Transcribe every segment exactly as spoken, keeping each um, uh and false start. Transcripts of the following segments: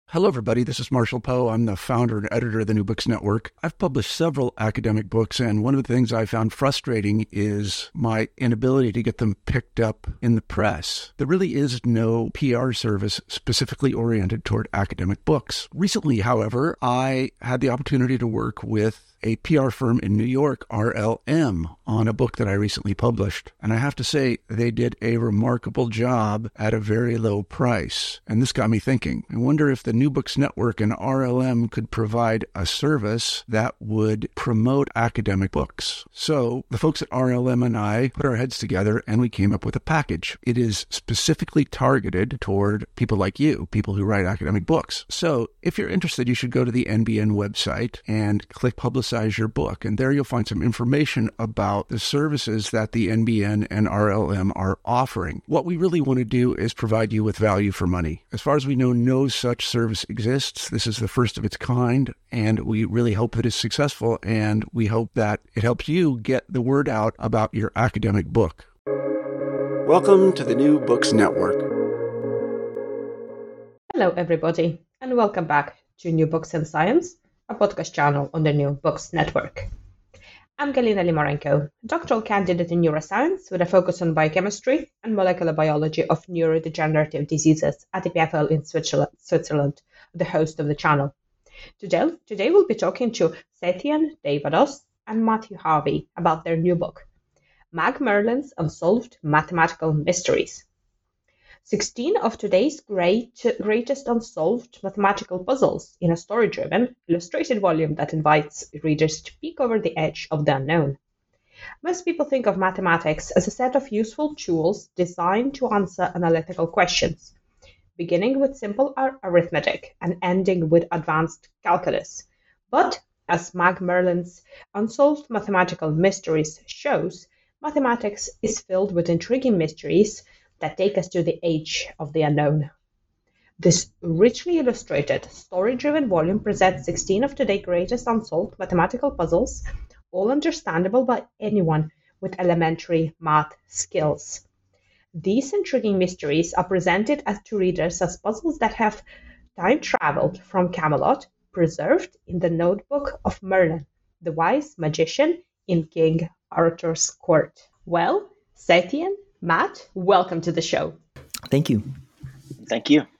Hello, everybody. This is Marshall Poe. I'm the founder and editor of the New Books Network. I've published several academic books, and one of the things I found frustrating is my inability to get them picked up in the press. There really is no P R service specifically oriented toward academic books. Recently, however, I had the opportunity to work with a P R firm in New York, R L M, on a book that I recently published. And I have to say, they did a remarkable job at a very low price. And this got me thinking. I wonder if the New Books Network and R L M could provide a service that would promote academic books. So the folks at R L M and I put our heads together and we came up with a package. It is specifically targeted toward people like you, people who write academic books. So if you're interested, you should go to the N B N website and click Publicize your book. And there you'll find some information about the services that the N B N and R L M are offering. What we really want to do is provide you with value for money. As far as we know, no such service exists. This is the first of its kind, and we really hope that it's successful, and we hope that it helps you get the word out about your academic book. Welcome to the New Books Network. Hello, everybody, and welcome back to New Books and Science, a podcast channel on the New Books Network. I'm Galina Limorenko, doctoral candidate in neuroscience with a focus on biochemistry and molecular biology of neurodegenerative diseases at E P F L in Switzerland, Switzerland, the host of the channel. Today, today we'll be talking to Sethian Deivados and Matthew Harvey about their new book, Mag Merlin's Unsolved Mathematical Mysteries. sixteen of today's great, greatest unsolved mathematical puzzles in a story-driven, illustrated volume that invites readers to peek over the edge of the unknown. Most people think of mathematics as a set of useful tools designed to answer analytical questions, beginning with simple ar- arithmetic and ending with advanced calculus. But, as Mag Merlin's Unsolved Mathematical Mysteries shows, mathematics is filled with intriguing mysteries that take us to the age of the unknown. This richly illustrated, story-driven volume presents sixteen of today's greatest unsolved mathematical puzzles, all understandable by anyone with elementary math skills. These intriguing mysteries are presented as to readers as puzzles that have time-traveled from Camelot, preserved in the notebook of Merlin, the wise magician in King Arthur's court. Well, Sethian, Matt, welcome to the show. Thank you. Thank you.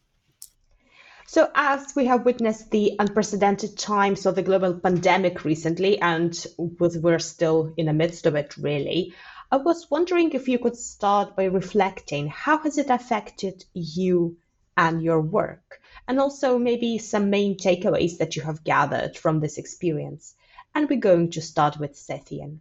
So as we have witnessed the unprecedented times of the global pandemic recently, and we're still in the midst of it, really, I was wondering if you could start by reflecting, how has it affected you and your work? And also maybe some main takeaways that you have gathered from this experience. And we're going to start with Sethian.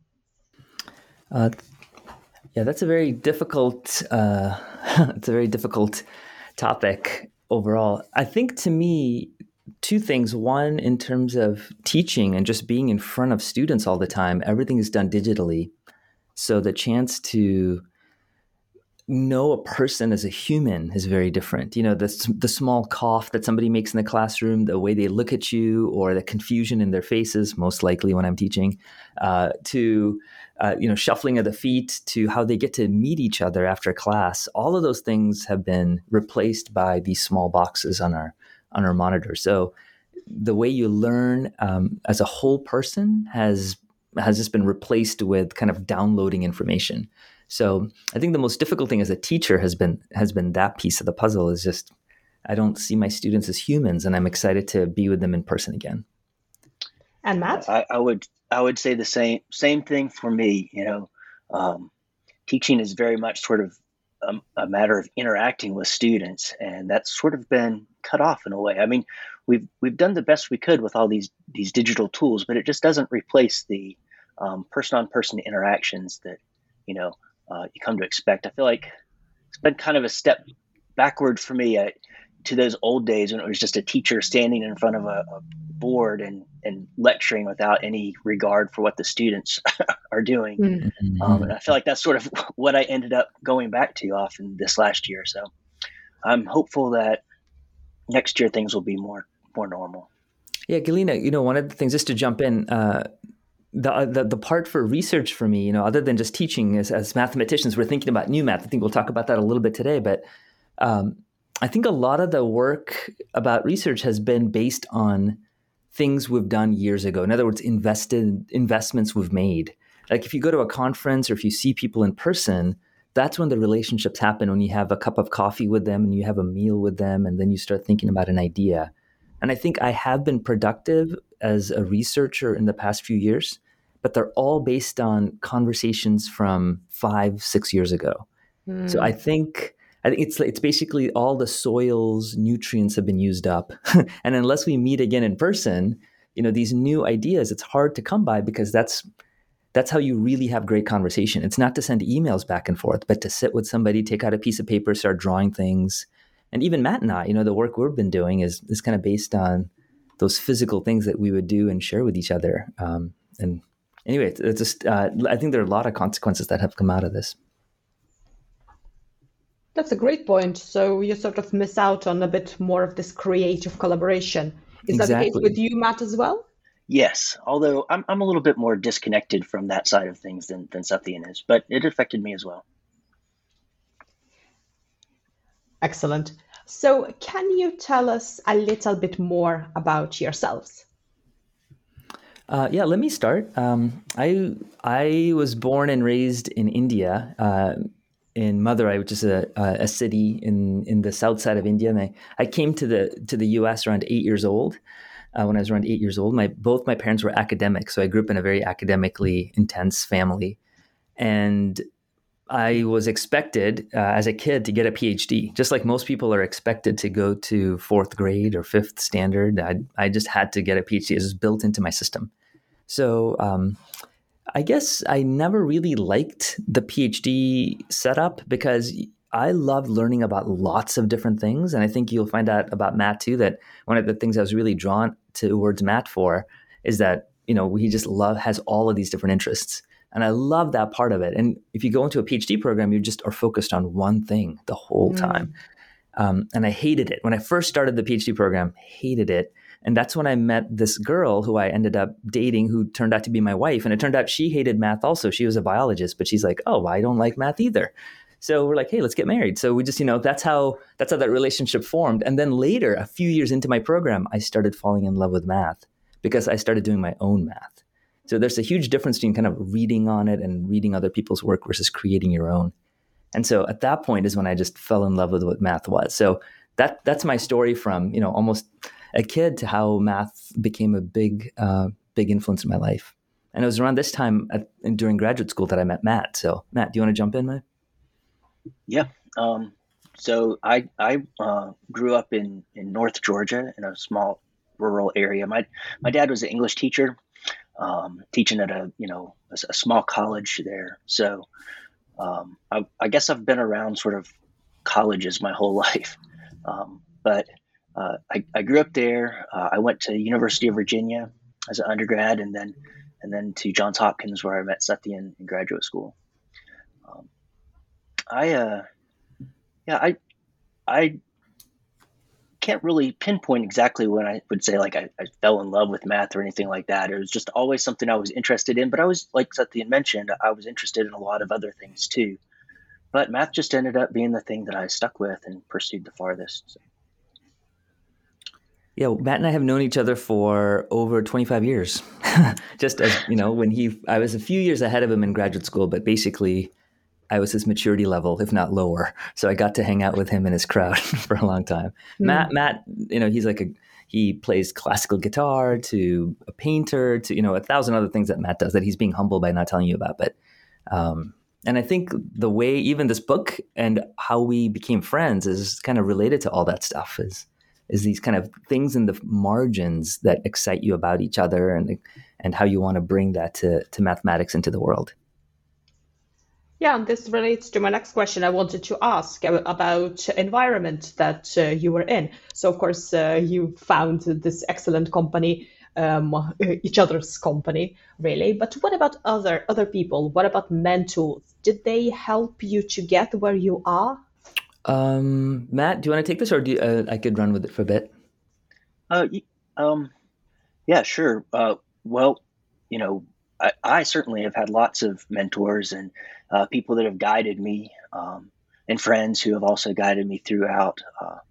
Uh, Yeah, that's a very difficult. Uh, it's a very difficult topic overall. I think to me, two things. One, in terms of teaching and just being in front of students all the time, everything is done digitally, so the chance to know a person as a human is very different. You know, the the small cough that somebody makes in the classroom, the way they look at you, or the confusion in their faces, most likely when I'm teaching, uh, to Uh, you know, shuffling of the feet, to how they get to meet each other after class. All of those things have been replaced by these small boxes on our on our monitor. So the way you learn um, as a whole person has has just been replaced with kind of downloading information. So I think the most difficult thing as a teacher has been has been that piece of the puzzle. Is just I don't see my students as humans, and I'm excited to be with them in person again. And Matt? I, I would I would say the same same thing for me. You know, um, teaching is very much sort of a, a matter of interacting with students, and that's sort of been cut off in a way. I mean, we've we've done the best we could with all these these digital tools, but it just doesn't replace the um, person-on-person interactions that you know uh, you come to expect. I feel like it's been kind of a step backward for me uh, to those old days when it was just a teacher standing in front of a, a board and, and lecturing without any regard for what the students are doing. Mm-hmm. Um, and I feel like that's sort of what I ended up going back to often this last year. So I'm hopeful that next year things will be more more normal. Yeah, Galina, you know, one of the things, just to jump in, uh, the, the the part for research for me, you know, other than just teaching, as, as mathematicians, we're thinking about new math. I think we'll talk about that a little bit today, but um, I think a lot of the work about research has been based on things we've done years ago. In other words, invested investments we've made. Like if you go to a conference or if you see people in person, that's when the relationships happen, when you have a cup of coffee with them and you have a meal with them, and then you start thinking about an idea. And I think I have been productive as a researcher in the past few years, but they're all based on conversations from five, six years ago. Mm. So I think I think it's it's basically all the soil's nutrients have been used up. And unless we meet again in person, you know, these new ideas, it's hard to come by, because that's That's how you really have great conversation. It's not to send emails back and forth, but to sit with somebody, take out a piece of paper, start drawing things. And even Matt and I, you know, the work we've been doing is is kind of based on those physical things that we would do and share with each other. Um, and anyway, it's, it's just, uh, I think there are a lot of consequences that have come out of this. That's a great point. So you sort of miss out on a bit more of this creative collaboration. Is that Exactly. the case with you, Matt, as well? Yes, although I'm I'm a little bit more disconnected from that side of things than than Sathian is, but it affected me as well. Excellent. So can you tell us a little bit more about yourselves? Uh, yeah, let me start. Um, I I was born and raised in India, uh, in Madurai, which is a a city in in the south side of India. And I, I came to the to the U S around eight years old. Uh, when I was around eight years old, my both my parents were academics, so I grew up in a very academically intense family, and I was expected uh, as a kid to get a PhD, just like most people are expected to go to fourth grade or fifth standard. I I just had to get a PhD. It was built into my system. So um, I guess I never really liked the PhD setup, because I love learning about lots of different things. And I think you'll find out about Matt too, that one of the things I was really drawn towards Matt for is that, you know, he just love has all of these different interests. And I love that part of it. And if you go into a PhD program, you just are focused on one thing the whole time. Mm. Um, and I hated it. When I first started the PhD program, hated it. And that's when I met this girl who I ended up dating, who turned out to be my wife. And it turned out she hated math also. She was a biologist, but she's like, oh, I don't like math either. So we're like, hey, let's get married. So we just, you know, that's how that's how that relationship formed. And then later, a few years into my program, I started falling in love with math because I started doing my own math. So there's a huge difference between kind of reading on it and reading other people's work versus creating your own. And so at that point is when I just fell in love with what math was. So that that's my story from, you know, almost a kid to how math became a big, uh, big influence in my life. And it was around this time at, during graduate school that I met Matt. So Matt, do you want to jump in, Matt? Yeah. Um, so I I uh, grew up in, in North Georgia in a small rural area. My my dad was an English teacher, um, teaching at a you know a, a small college there. So um, I, I guess I've been around sort of colleges my whole life. Um, but uh, I I grew up there. Uh, I went to University of Virginia as an undergrad, and then and then to Johns Hopkins, where I met Sathian in graduate school. Um, I, uh, yeah, I, I can't really pinpoint exactly when I would say like I, I fell in love with math or anything like that. It was just always something I was interested in, but I was, like Sathian mentioned, I was interested in a lot of other things too. But math just ended up being the thing that I stuck with and pursued the farthest. So. Yeah, well, Matt and I have known each other for over twenty-five years. Just as, you know, when he, I was a few years ahead of him in graduate school, but basically I was his maturity level, if not lower. So I got to hang out with him and his crowd for a long time. Mm. Matt, Matt, you know, he's like a, he plays classical guitar to a painter to, you know, a thousand other things that Matt does that he's being humble by not telling you about. But, um, and I think the way even this book and how we became friends is kind of related to all that stuff is, is these kind of things in the margins that excite you about each other and, and how you want to bring that to, to mathematics into the world. Yeah, and this relates to my next question. I wanted to ask about environment that uh, you were in. So, of course, uh, you found this excellent company, um, each other's company, really. But what about other other people? What about mentors? Did they help you to get where you are? Um, Matt, do you want to take this, or do you, uh, I could run with it for a bit? Uh, um, yeah, sure. Uh, well, you know. I, I certainly have had lots of mentors and uh, people that have guided me, um, and friends who have also guided me throughout. Uh,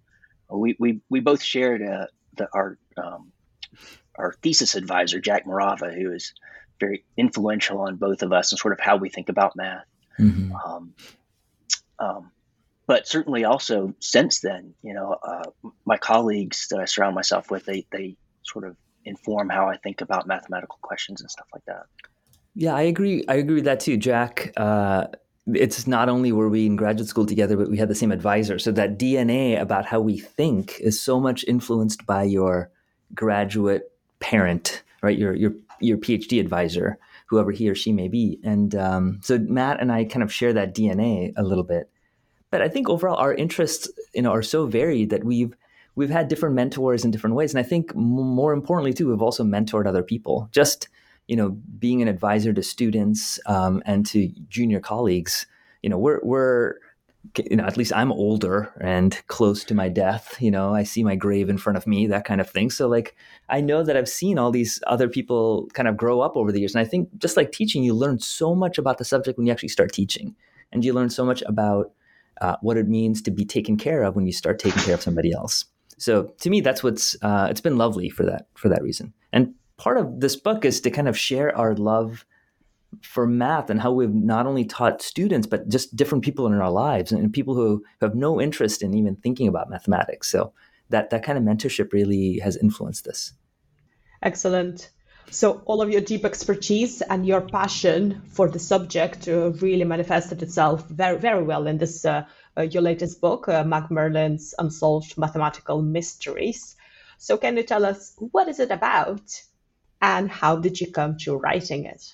we we we both shared uh, the, our um, our thesis advisor, Jack Morava, who is very influential on both of us and sort of how we think about math. Mm-hmm. Um, um, but certainly also since then, you know, uh, my colleagues that I surround myself with, they they sort of inform how I think about mathematical questions and stuff like that. Yeah, I agree. I agree with that too, Jack. Uh, it's not only were we in graduate school together, but we had the same advisor. So that D N A about how we think is so much influenced by your graduate parent, right? Your your your PhD advisor, whoever he or she may be. And um, so Matt and I kind of share that D N A a little bit. But I think overall our interests, you know, are so varied that we've we've had different mentors in different ways. And I think more importantly too, we've also mentored other people. Just you know, being an advisor to students um, and to junior colleagues, you know, we're, we're, you know, at least I'm older and close to my death. You know, I see my grave in front of me, that kind of thing. So like, I know that I've seen all these other people kind of grow up over the years. And I think just like teaching, you learn so much about the subject when you actually start teaching. And you learn so much about uh, what it means to be taken care of when you start taking care of somebody else. So to me, that's what's, uh, it's been lovely for that, for that reason. And part of this book is to kind of share our love for math and how we've not only taught students, but just different people in our lives and people who have no interest in even thinking about mathematics. So that, that kind of mentorship really has influenced this. Excellent. So all of your deep expertise and your passion for the subject uh, really manifested itself very, very well in this, uh, uh, your latest book, uh, Macmillan's Unsolved Mathematical Mysteries. So can you tell us, what is it about? And how did you come to writing it?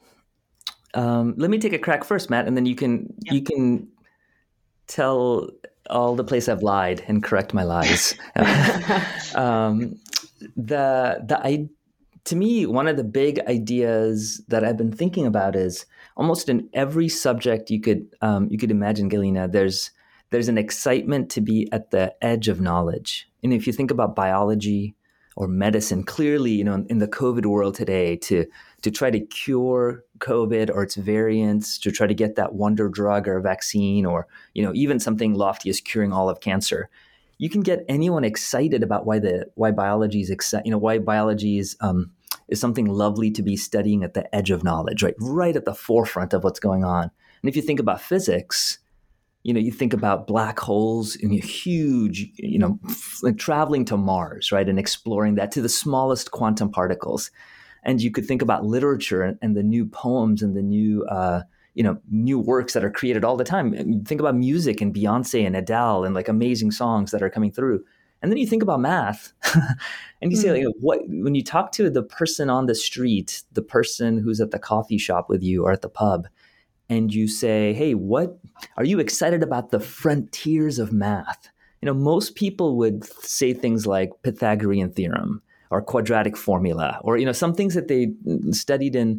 Um, let me take a crack first, Matt, and then you can yeah. you can tell all the place I've lied and correct my lies. um, the the I, to me, one of the big ideas that I've been thinking about is almost in every subject you could um, you could imagine, Galina. There's there's an excitement to be at the edge of knowledge, and if you think about biology or medicine, clearly, you know, in the COVID world today, to to try to cure COVID or its variants, to try to get that wonder drug or vaccine, or you know, even something lofty as curing all of cancer, you can get anyone excited about why the why biology is exci- you know why biology is um, is something lovely to be studying at the edge of knowledge, right, right at the forefront of what's going on. And if you think about physics, you know, you think about black holes in a huge, you know, like traveling to Mars, right, and exploring that to the smallest quantum particles. And you could think about literature and, and the new poems and the new, uh, you know, new works that are created all the time. And you think about music and Beyonce and Adele and like amazing songs that are coming through. And then you think about math and you mm. say, like, what, when you talk to the person on the street, the person who's at the coffee shop with you or at the pub, and you say, hey, what are you excited about the frontiers of math? You know, most people would say things like Pythagorean theorem or quadratic formula, or, you know, some things that they studied in,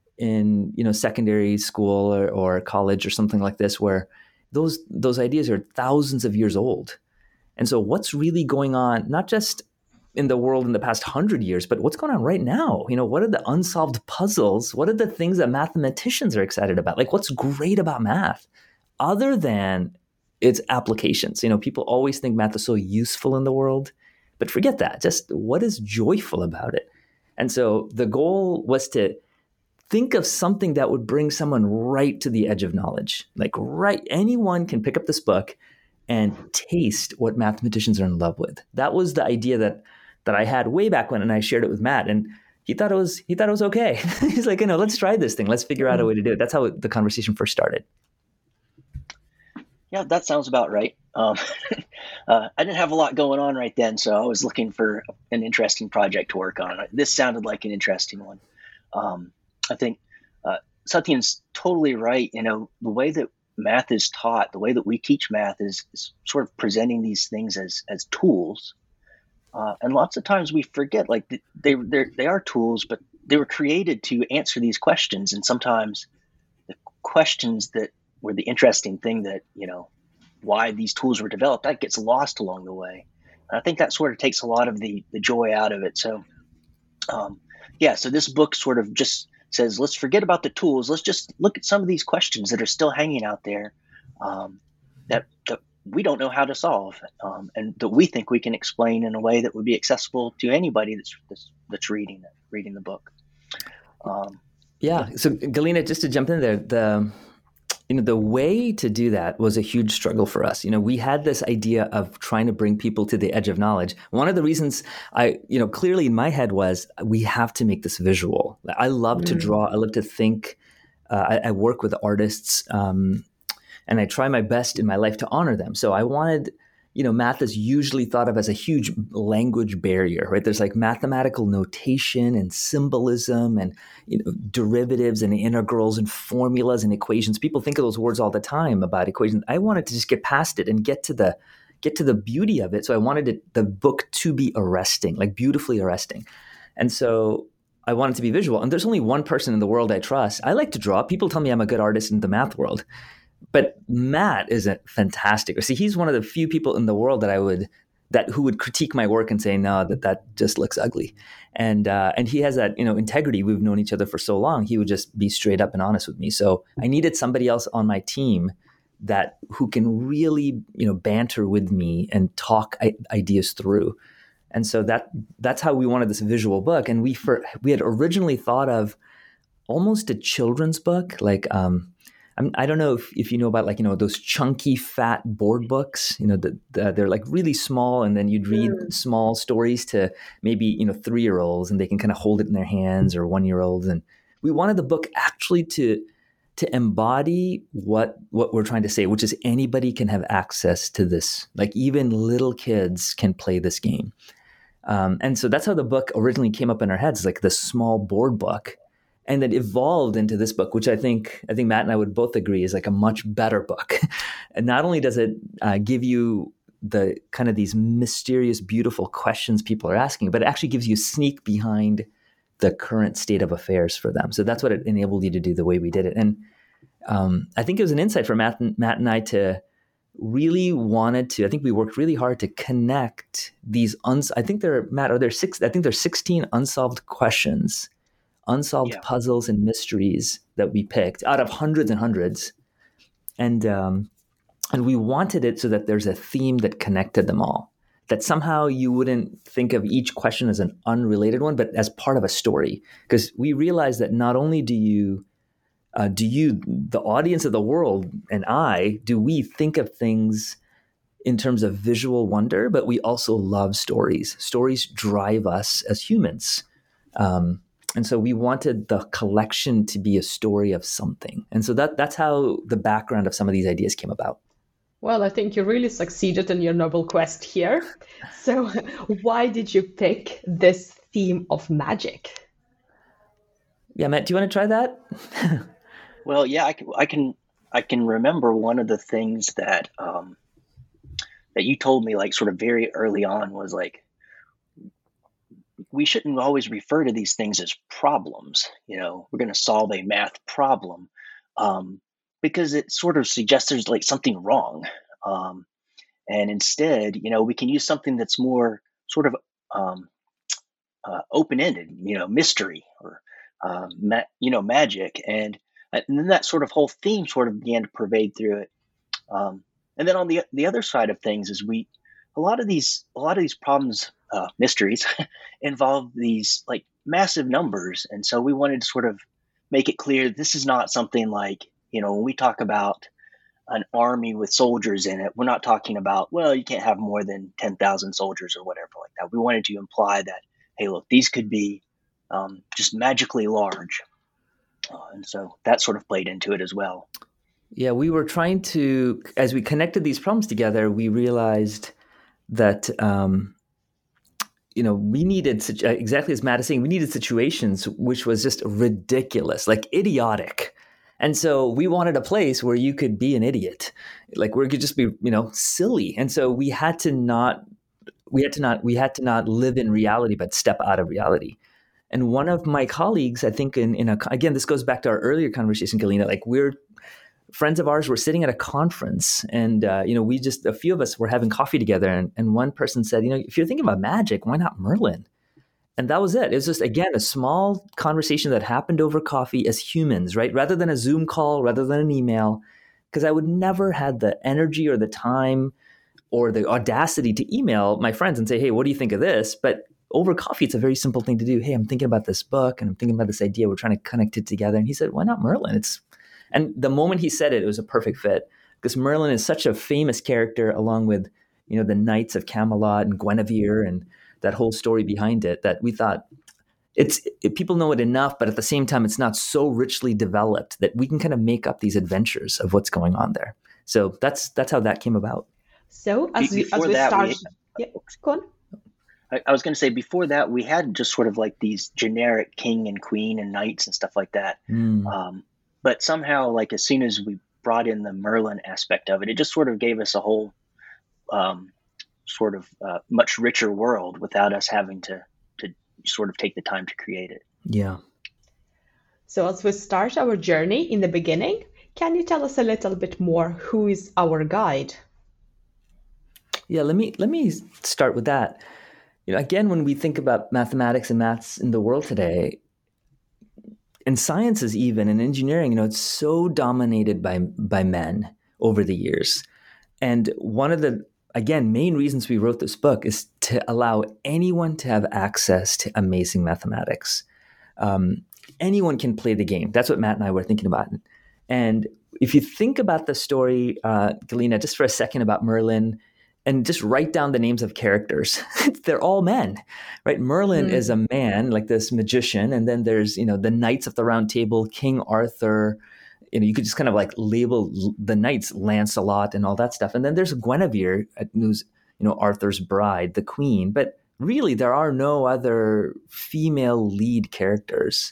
in, you know, secondary school or, or college or something like this, where those, those ideas are thousands of years old. And so what's really going on, not just in the world in the past hundred years, but what's going on right now? You know, what are the unsolved puzzles? What are the things that mathematicians are excited about? Like, what's great about math other than its applications? You know, people always think math is so useful in the world, but forget that. Just what is joyful about it? And so the goal was to think of something that would bring someone right to the edge of knowledge. Like, right, anyone can pick up this book and taste what mathematicians are in love with. That was the idea that that I had way back when, and I shared it with Matt, and he thought it was he thought it was okay. He's like, you know, let's try this thing. Let's figure out a way to do it. That's how the conversation first started. Yeah, that sounds about right. Um, uh, I didn't have a lot going on right then, so I was looking for an interesting project to work on. This sounded like an interesting one. Um, I think uh, Satyan's totally right. You know, the way that math is taught, the way that we teach math is, is sort of presenting these things as as tools. Uh, and lots of times we forget, like they they are tools, but they were created to answer these questions. And sometimes the questions that were the interesting thing that, you know, why these tools were developed, that gets lost along the way. And I think that sort of takes a lot of the, the joy out of it. So, um, yeah, so this book sort of just says, let's forget about the tools. Let's just look at some of these questions that are still hanging out there um, that, that we don't know how to solve, um, and that we think we can explain in a way that would be accessible to anybody that's that's, that's reading it, reading the book. Um, yeah. So Galina, just to jump in there, the you know the way to do that was a huge struggle for us. You know, we had this idea of trying to bring people to the edge of knowledge. One of the reasons I, you know, clearly in my head was we have to make this visual. I love mm. to draw. I love to think. Uh, I, I work with artists. Um, And I try my best in my life to honor them. So I wanted, you know, math is usually thought of as a huge language barrier, right? There's like mathematical notation and symbolism and, you know, derivatives and integrals and formulas and equations. People think of those words all the time about equations. I wanted to just get past it and get to the get to the beauty of it. So I wanted it, the book to be arresting, like beautifully arresting. And so I wanted to be visual. And there's only one person in the world I trust. I like to draw. People tell me I'm a good artist in the math world. But Matt isn't fantastic. See, he's one of the few people in the world that I would that who would critique my work and say, no, that that just looks ugly. And uh, and he has that, you know, integrity. We've known each other for so long. He would just be straight up and honest with me. So I needed somebody else on my team that who can really, you know, banter with me and talk I- ideas through. And so that that's how we wanted this visual book. And we for, we had originally thought of almost a children's book, like. Um, I'm, I don't know if, if you know about like, you know, those chunky fat board books, you know, the, the, they're like really small, and then you'd read mm. small stories to maybe, you know, three-year-olds, and they can kind of hold it in their hands, or one-year-olds. And we wanted the book actually to to embody what what we're trying to say, which is anybody can have access to this. Like even little kids can play this game. Um, and so that's how the book originally came up in our heads, like this small board book. And then evolved into this book, which I think I think Matt and I would both agree is like a much better book. And not only does it uh, give you the kind of these mysterious, beautiful questions people are asking, but it actually gives you a sneak behind the current state of affairs for them. So that's what it enabled you to do the way we did it. And um, I think it was an insight for Matt and, Matt and I to really wanted to. I think we worked really hard to connect these. Uns- I think there, Matt, are there six? I think there's sixteen unsolved questions. Unsolved yeah. puzzles and mysteries that we picked out of hundreds and hundreds. And um, and we wanted it so that there's a theme that connected them all, that somehow you wouldn't think of each question as an unrelated one, but as part of a story. Because we realized that not only do you, uh, do you, the audience of the world and I, do we think of things in terms of visual wonder, but we also love stories. Stories drive us as humans. Um, And so we wanted the collection to be a story of something. And so that that's how the background of some of these ideas came about. Well, I think you really succeeded in your noble quest here. So why did you pick this theme of magic? Yeah, Matt, do you want to try that? Well, yeah, I can, I can, I can remember one of the things that, um, that you told me like sort of very early on was like, we shouldn't always refer to these things as problems. You know, we're going to solve a math problem um, because it sort of suggests there's like something wrong. Um, and instead, you know, we can use something that's more sort of um, uh, open-ended, you know, mystery or, uh, ma- you know, magic. And, and then that sort of whole theme sort of began to pervade through it. Um, and then on the the other side of things is we, a lot of these, a lot of these problems, Uh, mysteries involve these like massive numbers. And so we wanted to sort of make it clear this is not something like, you know, when we talk about an army with soldiers in it, we're not talking about, well, you can't have more than ten thousand soldiers or whatever like that. We wanted to imply that, hey, look, these could be um, just magically large. Uh, and so that sort of played into it as well. Yeah, we were trying to, as we connected these problems together, we realized that, um, you know, we needed, exactly as Matt is saying, we needed situations which was just ridiculous, like idiotic. And so we wanted a place where you could be an idiot, like where it could just be, you know, silly. And so we had to not, we had to not, we had to not live in reality, but step out of reality. And one of my colleagues, I think in, in a, again, this goes back to our earlier conversation, Galina, like we're, friends of ours were sitting at a conference and, uh, you know, we just, a few of us were having coffee together. And, and one person said, you know, if you're thinking about magic, why not Merlin? And that was it. It was just, again, a small conversation that happened over coffee as humans, right? Rather than a Zoom call, rather than an email, because I would never had the energy or the time or the audacity to email my friends and say, hey, what do you think of this? But over coffee, it's a very simple thing to do. Hey, I'm thinking about this book and I'm thinking about this idea. We're trying to connect it together. And he said, why not Merlin? It's, and the moment he said it, it was a perfect fit because Merlin is such a famous character along with, you know, the Knights of Camelot and Guinevere and that whole story behind it that we thought it's, it, people know it enough, but at the same time, it's not so richly developed that we can kind of make up these adventures of what's going on there. So that's, that's how that came about. So as we, as we that, start, we, yeah, go on. I, I was going to say before that, we had just sort of like these generic king and queen and knights and stuff like that. Mm. Um, but somehow, like as soon as we brought in the Merlin aspect of it, it just sort of gave us a whole um, sort of uh, much richer world without us having to to sort of take the time to create it. Yeah. So as we start our journey in the beginning, can you tell us a little bit more? Who is our guide? Yeah, let me let me start with that. You know, again, when we think about mathematics and maths in the world today, in sciences even, in engineering, you know, it's so dominated by by men over the years. And one of the, again, main reasons we wrote this book is to allow anyone to have access to amazing mathematics. Um, anyone can play the game. That's what Matt and I were thinking about. And if you think about the story, uh, Galina, just for a second about Merlin, and just write down the names of characters. They're all men, right? Merlin mm. is a man, like this magician. And then there's, you know, the Knights of the Round Table, King Arthur. You know, you could just kind of like label the knights Lancelot and all that stuff. And then there's Guinevere, who's, you know, Arthur's bride, the queen. But really, there are no other female lead characters.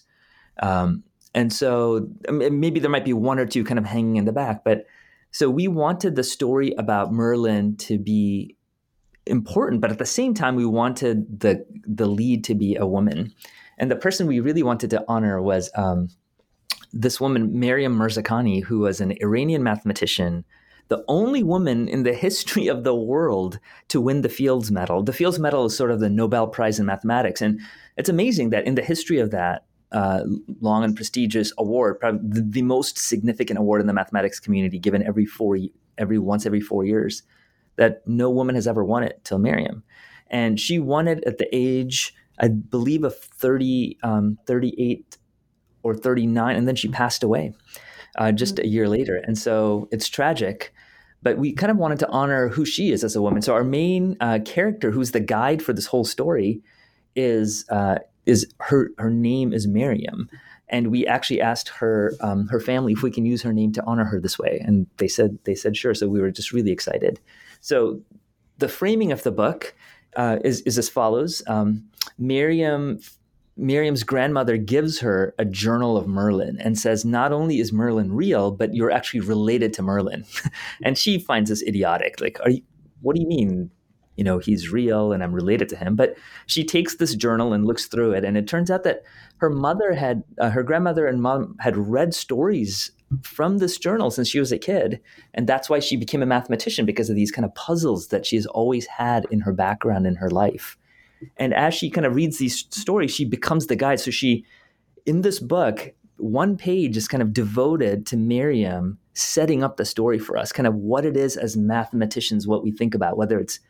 Um, and so maybe there might be one or two kind of hanging in the back, but so we wanted the story about Merlin to be important, but at the same time, we wanted the the lead to be a woman. And the person we really wanted to honor was um, this woman, Maryam Mirzakhani, who was an Iranian mathematician, the only woman in the history of the world to win the Fields Medal. The Fields Medal is sort of the Nobel Prize in mathematics. And it's amazing that in the history of that, Uh, long and prestigious award, probably the, the most significant award in the mathematics community, given every four, every once every four years, that no woman has ever won it till Maryam, and she won it at the age, I believe, of thirty, um, thirty-eight or thirty-nine, and then she passed away uh, just mm-hmm. a year later, and so it's tragic. But we kind of wanted to honor who she is as a woman. So our main uh, character, who's the guide for this whole story, is. Uh, is her her name is Maryam, and we actually asked her um, her family if we can use her name to honor her this way, and they said they said sure. So we were just really excited. So the framing of the book uh, is is as follows: um, Maryam Maryam's grandmother gives her a journal of Merlin and says, not only is Merlin real, but you're actually related to Merlin, and she finds this idiotic. Like, are you? What do you mean? You know, he's real and I'm related to him. But she takes this journal and looks through it. And it turns out that her mother had, uh, her grandmother and mom had read stories from this journal since she was a kid. And that's why she became a mathematician, because of these kind of puzzles that she's always had in her background in her life. And as she kind of reads these stories, she becomes the guide. So she, in this book, one page is kind of devoted to Maryam setting up the story for us, kind of what it is as mathematicians, what we think about, whether it's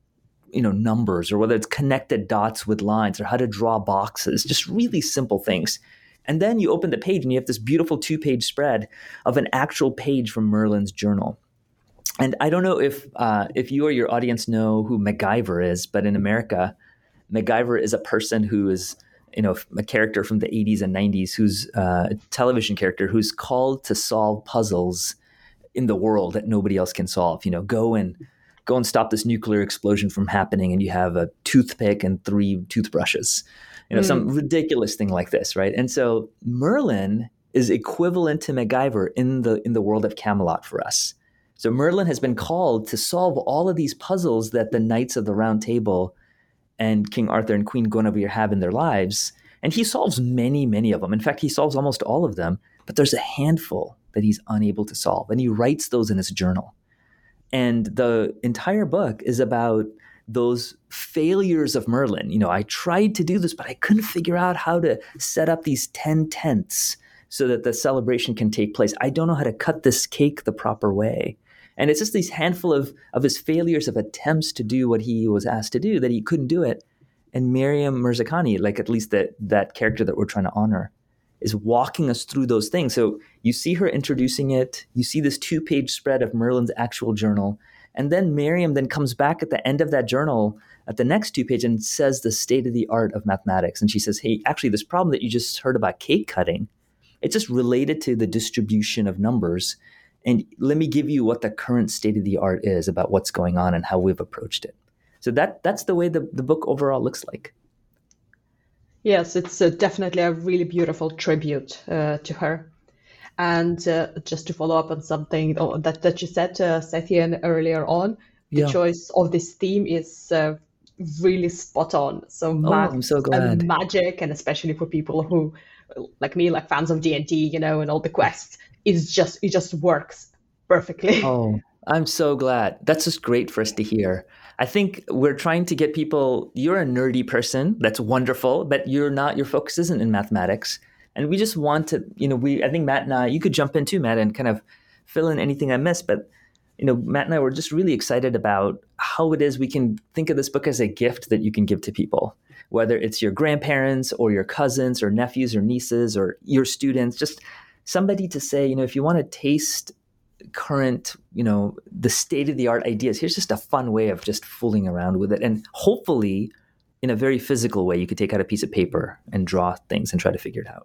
you know, numbers or whether it's connected dots with lines or how to draw boxes, just really simple things. And then you open the page and you have this beautiful two-page spread of an actual page from Merlin's journal. And I don't know if uh, if you or your audience know who MacGyver is, but in America, MacGyver is a person who is, you know, a character from the eighties and nineties who's uh, a television character who's called to solve puzzles in the world that nobody else can solve. You know, go and go and stop this nuclear explosion from happening, and you have a toothpick and three toothbrushes, you know, mm. some ridiculous thing like this, right? And so Merlin is equivalent to MacGyver in the in the world of Camelot for us. So Merlin has been called to solve all of these puzzles that the Knights of the Round Table and King Arthur and Queen Guinevere have in their lives, and he solves many, many of them. In fact, he solves almost all of them, but there's a handful that he's unable to solve, and he writes those in his journal. And the entire book is about those failures of Merlin. You know, I tried to do this, but I couldn't figure out how to set up these ten tenths so that the celebration can take place. I don't know how to cut this cake the proper way. And it's just these handful of, of his failures of attempts to do what he was asked to do that he couldn't do it. And Miriam Mirzakhani, like at least that that character that we're trying to honor, is walking us through those things. So you see her introducing it. You see this two-page spread of Merlin's actual journal. And then Miriam then comes back at the end of that journal at the next two page and says the state of the art of mathematics. And she says, hey, actually, this problem that you just heard about cake cutting, it's just related to the distribution of numbers. And let me give you what the current state of the art is about what's going on and how we've approached it. So that that's the way the, the book overall looks like. Yes, it's uh, definitely a really beautiful tribute uh, to her. And uh, just to follow up on something that, that you said, uh, Sethian, earlier on, the Yeah. choice of this theme is uh, really spot on. So math I'm so and glad. magic, and especially for people who, like me, like fans of D and D, you know, and all the quests, is just it just works perfectly. Oh, I'm so glad. That's just great for us to hear. I think we're trying to get people, you're a nerdy person, that's wonderful, but you're not, your focus isn't in mathematics. And we just want to, you know, we, I think Matt and I, you could jump in too, Matt, and kind of fill in anything I missed. But, you know, Matt and I were just really excited about how it is we can think of this book as a gift that you can give to people, whether it's your grandparents or your cousins or nephews or nieces or your students, just somebody to say, you know, if you want to taste current, you know, the state of the art ideas, here's just a fun way of just fooling around with it. And hopefully in a very physical way, you could take out a piece of paper and draw things and try to figure it out.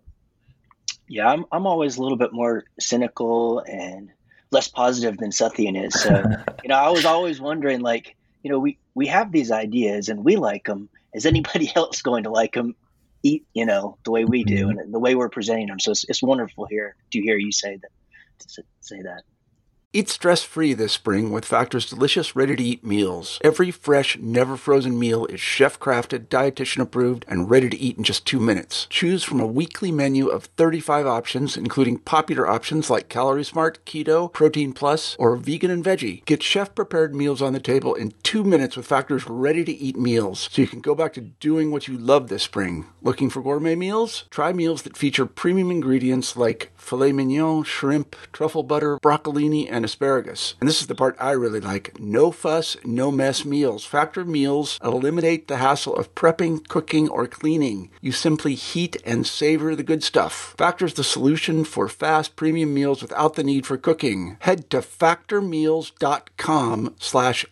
Yeah, I'm I'm always a little bit more cynical and less positive than Sethian is. So, you know, I was always wondering, like, you know, we, we have these ideas and we like them. Is anybody else going to like them, eat, you know, the way we do and the way we're presenting them? So it's, it's wonderful here to hear you say that, to say that. Eat stress-free this spring with Factor's delicious, ready-to-eat meals. Every fresh, never-frozen meal is chef-crafted, dietitian-approved, and ready to eat in just two minutes. Choose from a weekly menu of thirty-five options, including popular options like Calorie Smart, Keto, Protein Plus, or Vegan and Veggie. Get chef-prepared meals on the table in two minutes with Factor's ready-to-eat meals, so you can go back to doing what you love this spring. Looking for gourmet meals? Try meals that feature premium ingredients like filet mignon, shrimp, truffle butter, broccolini, and asparagus. And this is the part I really like. No fuss, no mess meals. Factor meals eliminate the hassle of prepping, cooking, or cleaning. You simply heat and savor the good stuff. Factor's the solution for fast premium meals without the need for cooking. Head to factormeals.com slash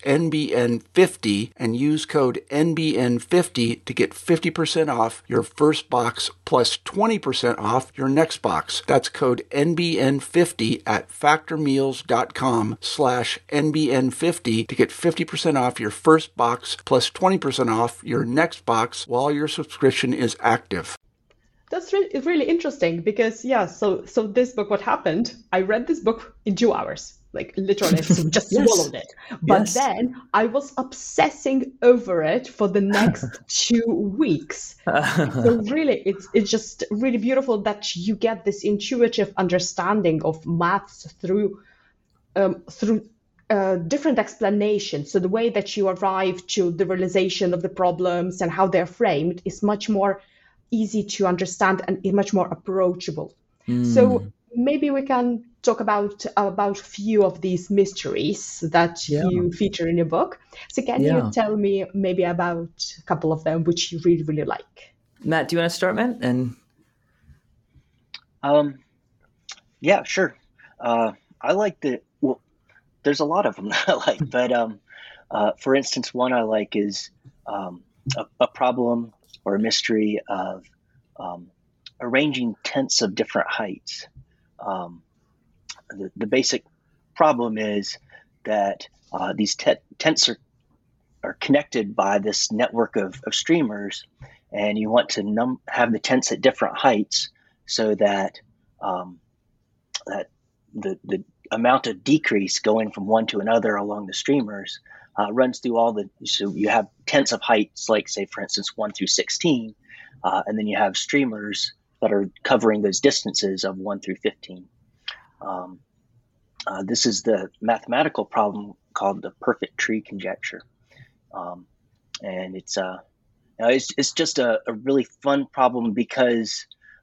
NBN50 and use code N B N fifty to get fifty percent off your first box plus twenty percent off your next box. That's code N B N fifty at factormeals.com slash NBN50 to get fifty percent off your first box plus twenty percent off your next box while your subscription is active. That's really, really interesting because, yeah, so so this book, what happened, I read this book in two hours, like literally just Yes. swallowed it. But Yes. then I was obsessing over it for the next two weeks. So really, it's it's just really beautiful that you get this intuitive understanding of maths through um, through uh, different explanations. So the way that you arrive to the realization of the problems and how they're framed is much more easy to understand and much more approachable. Mm. So maybe we can talk about about a few of these mysteries that Yeah. you feature in your book. So can Yeah. you tell me maybe about a couple of them which you really, really like? Matt, do you want to start, Matt? And Um, yeah, sure. Uh, I like the, well, there's a lot of them that I like, but um, uh, for instance, one I like is um, a, a problem or a mystery of um, arranging tents of different heights. Um, the, the basic problem is that uh, these te- tents are, are connected by this network of, of streamers, and you want to num- have the tents at different heights so that um, that the, the amount of decrease going from one to another along the streamers uh, runs through all the, so you have tents of heights, like say, for instance, one through sixteen, uh, and then you have streamers that are covering those distances of one through fifteen. Um, uh, this is the mathematical problem called the perfect tree conjecture. Um, and it's, uh, it's, it's just a, a really fun problem because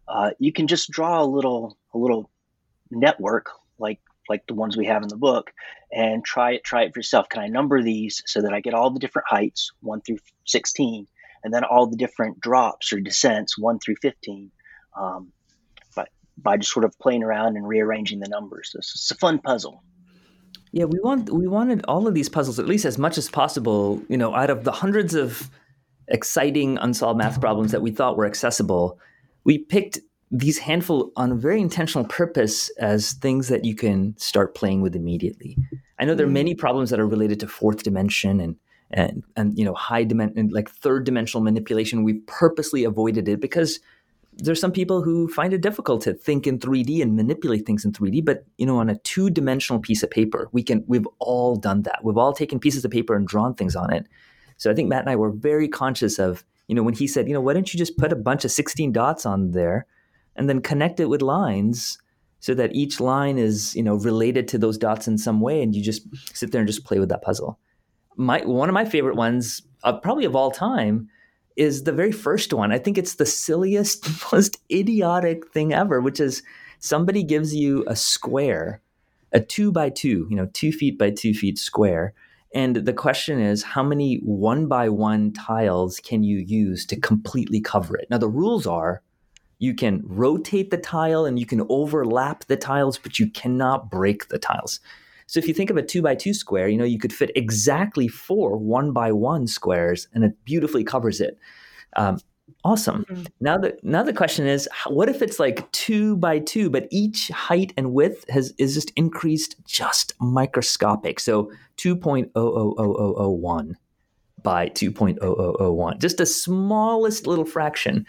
uh, you can just draw a little a little network like like the ones we have in the book, and try it try it for yourself. Can I number these so that I get all the different heights, one through sixteen, and then all the different drops or descents, one through fifteen, um, by by just sort of playing around and rearranging the numbers. It's, it's a fun puzzle. Yeah, we want we wanted all of these puzzles, at least as much as possible, you know, out of the hundreds of exciting unsolved math problems that we thought were accessible, we picked these handful on a very intentional purpose as things that you can start playing with immediately. I know there are many problems that are related to fourth dimension and and and you know high dimension, like third dimensional manipulation. We purposely avoided it because there's some people who find it difficult to think in three D and manipulate things in three D. But you know, on a two-dimensional piece of paper, we can. We've all done that. We've all taken pieces of paper and drawn things on it. So I think Matt and I were very conscious of, you know, when he said, you know, why don't you just put a bunch of sixteen dots on there and then connect it with lines so that each line is, you know, related to those dots in some way, and you just sit there and just play with that puzzle. My one of my favorite ones, uh, probably of all time, is the very first one. I think it's the silliest, most idiotic thing ever, which is somebody gives you a square, a two by two, you know, two feet by two feet square. And the question is, how many one by one tiles can you use to completely cover it? Now, the rules are you can rotate the tile and you can overlap the tiles, but you cannot break the tiles. So if you think of a two by two square, you know, you could fit exactly four one by one squares and it beautifully covers it. Um, awesome. Mm-hmm. Now the, now the question is, what if it's like two by two, but each height and width has is just increased just microscopic. So two point zero zero zero zero zero one by two point zero zero zero one, just the smallest little fraction.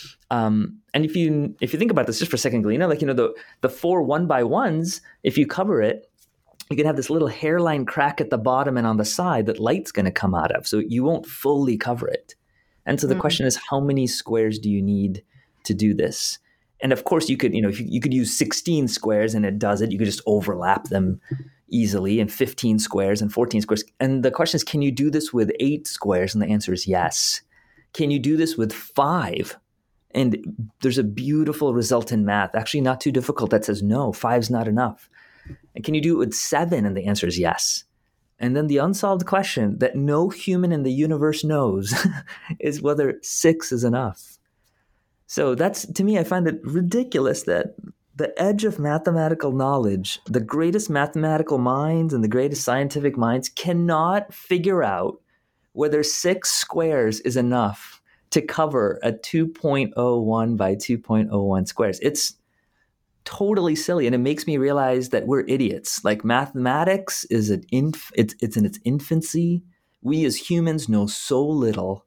Um, and if you if you think about this just for a second, Galina, like, you know, the, the four one by ones, if you cover it, you can have this little hairline crack at the bottom and on the side that light's going to come out of. So you won't fully cover it. And so the mm-hmm. question is, how many squares do you need to do this? And of course, you could, you know, if you, you could use sixteen squares and it does it. You could just overlap them easily, and fifteen squares and fourteen squares. And the question is, can you do this with eight squares? And the answer is yes. Can you do this with five? And there's a beautiful result in math, actually not too difficult, that says no, five's not enough. And can you do it with seven? And the answer is yes. And then the unsolved question that no human in the universe knows is whether six is enough. So that's, to me, I find it ridiculous that the edge of mathematical knowledge, the greatest mathematical minds and the greatest scientific minds cannot figure out whether six squares is enough to cover a two point zero one by two point zero one squares. It's totally silly, and it makes me realize that we're idiots. Like, mathematics is an inf- it's it's in its infancy. We as humans know so little,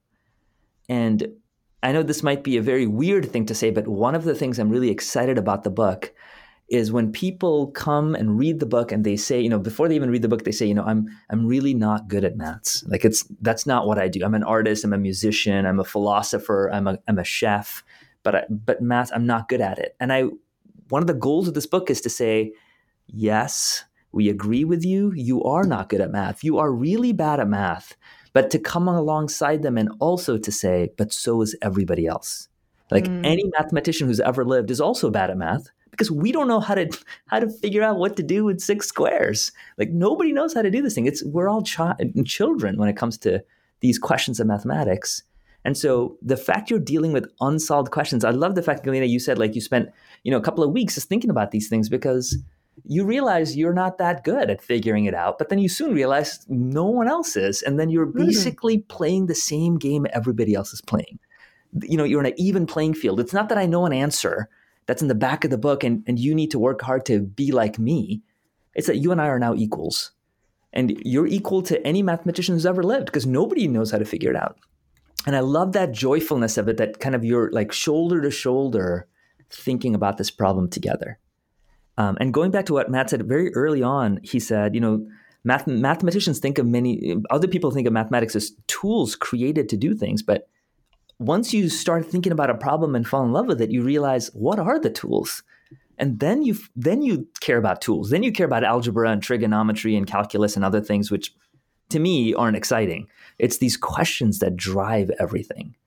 and I know this might be a very weird thing to say, but one of the things I'm really excited about the book is when people come and read the book and they say, you know, before they even read the book, they say, you know, I'm I'm really not good at maths. Like, it's that's not what I do. I'm an artist. I'm a musician. I'm a philosopher. I'm a I'm a chef. But I, but math, I'm not good at it. And I one of the goals of this book is to say, yes, we agree with you. You are not good at math. You are really bad at math. But to come alongside them and also to say, but so is everybody else. Like mm. any mathematician who's ever lived is also bad at math, because we don't know how to how to figure out what to do with six squares. Like, nobody knows how to do this thing. It's we're all chi- children when it comes to these questions of mathematics. And so the fact you're dealing with unsolved questions, I love the fact, Galina, you said like you spent, you know, a couple of weeks just thinking about these things because you realize you're not that good at figuring it out, but then you soon realize no one else is. And then you're basically mm-hmm. playing the same game everybody else is playing. You know, you're in an even playing field. It's not that I know an answer that's in the back of the book and, and you need to work hard to be like me. It's that you and I are now equals. And you're equal to any mathematician who's ever lived because nobody knows how to figure it out. And I love that joyfulness of it, that kind of you're like shoulder to shoulder thinking about this problem together. Um, and going back to what Matt said very early on, he said, you know, math- mathematicians think of many, other people think of mathematics as tools created to do things. But once you start thinking about a problem and fall in love with it, you realize, what are the tools? And then you then you care about tools. Then you care about algebra and trigonometry and calculus and other things, which to me aren't exciting. It's these questions that drive everything.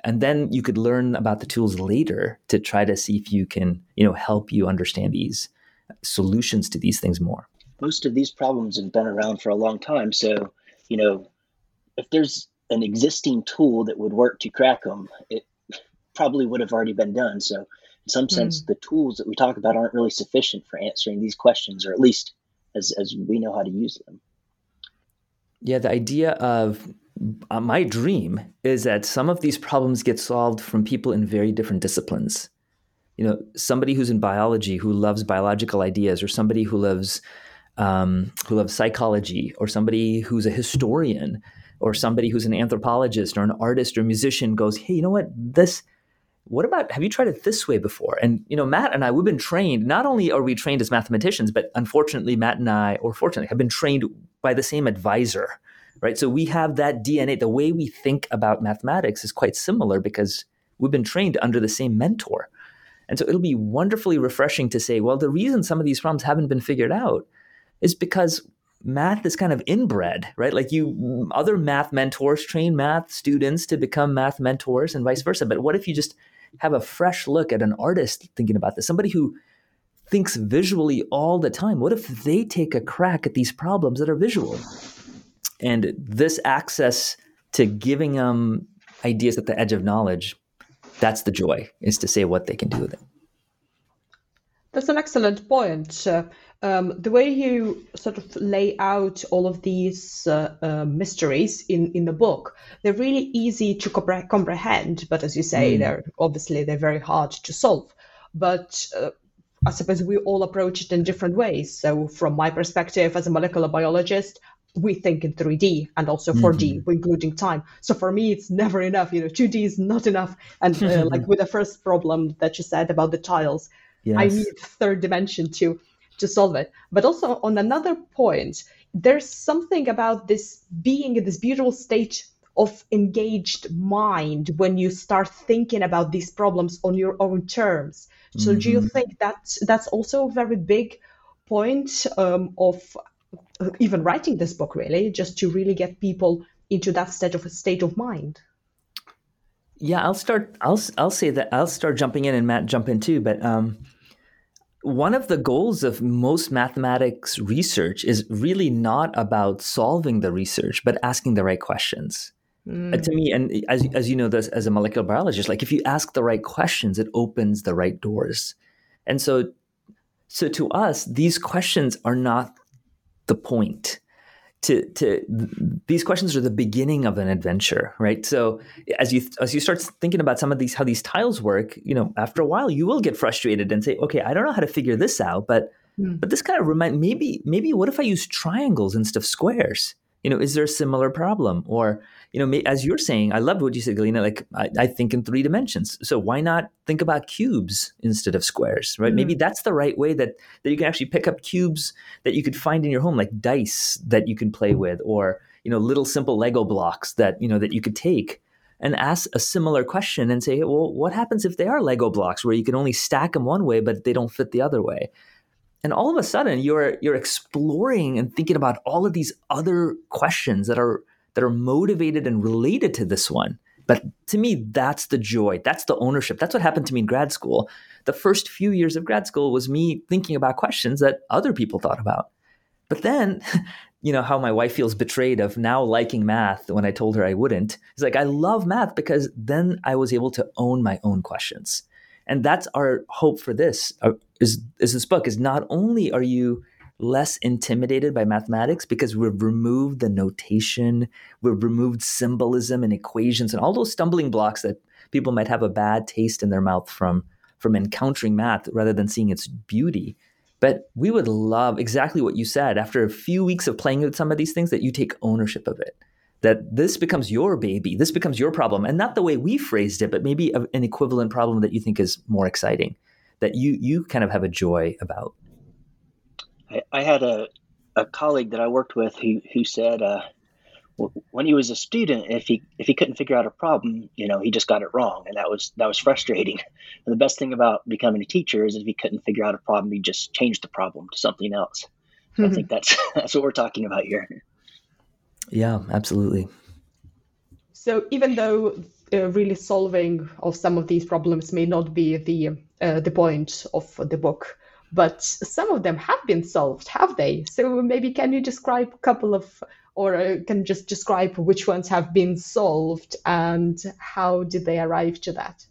And then you could learn about the tools later to try to see if you can, you know, help you understand these solutions to these things more. Most of these problems have been around for a long time. So, you know, if there's an existing tool that would work to crack them, it probably would have already been done. So in some sense, mm. the tools that we talk about aren't really sufficient for answering these questions, or at least as, as we know how to use them. Yeah, the idea of uh, my dream is that some of these problems get solved from people in very different disciplines. You know, somebody who's in biology who loves biological ideas, or somebody who loves um, who loves psychology, or somebody who's a historian, or somebody who's an anthropologist or an artist or musician goes, hey, you know what, this, what about, have you tried it this way before? And, you know, Matt and I, we've been trained, not only are we trained as mathematicians, but unfortunately, Matt and I, or fortunately, have been trained by the same advisor, right? So we have that D N A. The way we think about mathematics is quite similar because we've been trained under the same mentor. And so it'll be wonderfully refreshing to say, well, the reason some of these problems haven't been figured out is because math is kind of inbred, right? Like you, other math mentors train math students to become math mentors and vice versa. But what if you just have a fresh look at an artist thinking about this, somebody who thinks visually all the time? What if they take a crack at these problems that are visual? And this access to giving them ideas at the edge of knowledge, that's the joy, is to say what they can do with it. That's an excellent point. Uh, um, the way you sort of lay out all of these uh, uh, mysteries in, in the book, they're really easy to compre- comprehend. But as you say, mm. they're obviously they're very hard to solve. But uh, I suppose we all approach it in different ways. So from my perspective as a molecular biologist, we think in three D and also four D, mm-hmm. including time. So for me, it's never enough. You know, two D is not enough. And uh, like with the first problem that you said about the tiles, yes. I need third dimension to to solve it. But also on another point, there's something about this being in this beautiful state of engaged mind when you start thinking about these problems on your own terms. So mm-hmm. do you think that that's also a very big point um, of even writing this book, really, just to really get people into that state of a state of mind? Yeah, I'll start. I'll I'll say that I'll start jumping in, and Matt jump in too. But um, one of the goals of most mathematics research is really not about solving the research, but asking the right questions. Mm. Uh, to me, and as as you know, this as a molecular biologist, like if you ask the right questions, it opens the right doors. And so, so to us, these questions are not the point. To to these questions are the beginning of an adventure, right? So as you as you start thinking about some of these, how these tiles work, you know, after a while you will get frustrated and say, okay, I don't know how to figure this out, but mm. but this kind of remind maybe maybe what if I use triangles instead of squares? You know, is there a similar problem? Or, you know, as you're saying, I loved what you said, Galina, like I, I think in three dimensions. So why not think about cubes instead of squares, right? Mm-hmm. Maybe that's the right way that, that you can actually pick up cubes that you could find in your home, like dice that you can play with, or, you know, little simple Lego blocks that, you know, that you could take and ask a similar question and say, well, what happens if they are Lego blocks where you can only stack them one way, but they don't fit the other way? And all of a sudden, you're you're exploring and thinking about all of these other questions that are that are motivated and related to this one. But to me, that's the joy. That's the ownership. That's what happened to me in grad school. The first few years of grad school was me thinking about questions that other people thought about. But then, you know, how my wife feels betrayed of now liking math when I told her I wouldn't. It's like, I love math because then I was able to own my own questions. And that's our hope for this, uh, is, is this book, is not only are you less intimidated by mathematics because we've removed the notation, we've removed symbolism and equations and all those stumbling blocks that people might have a bad taste in their mouth from, from encountering math rather than seeing its beauty. But we would love exactly what you said, after a few weeks of playing with some of these things, that you take ownership of it. That this becomes your baby, this becomes your problem, and not the way we phrased it, but maybe a, an equivalent problem that you think is more exciting, that you you kind of have a joy about. I, I had a, a colleague that I worked with who who said uh, when he was a student, if he if he couldn't figure out a problem, you know, he just got it wrong, and that was that was frustrating. And the best thing about becoming a teacher is if he couldn't figure out a problem, he just changed the problem to something else. So mm-hmm. I think that's that's what we're talking about here. Yeah, absolutely. So even though uh, really solving of some of these problems may not be the uh, the point of the book, but some of them have been solved, have they? So maybe can you describe a couple of, or uh, can you just describe which ones have been solved and how did they arrive to that?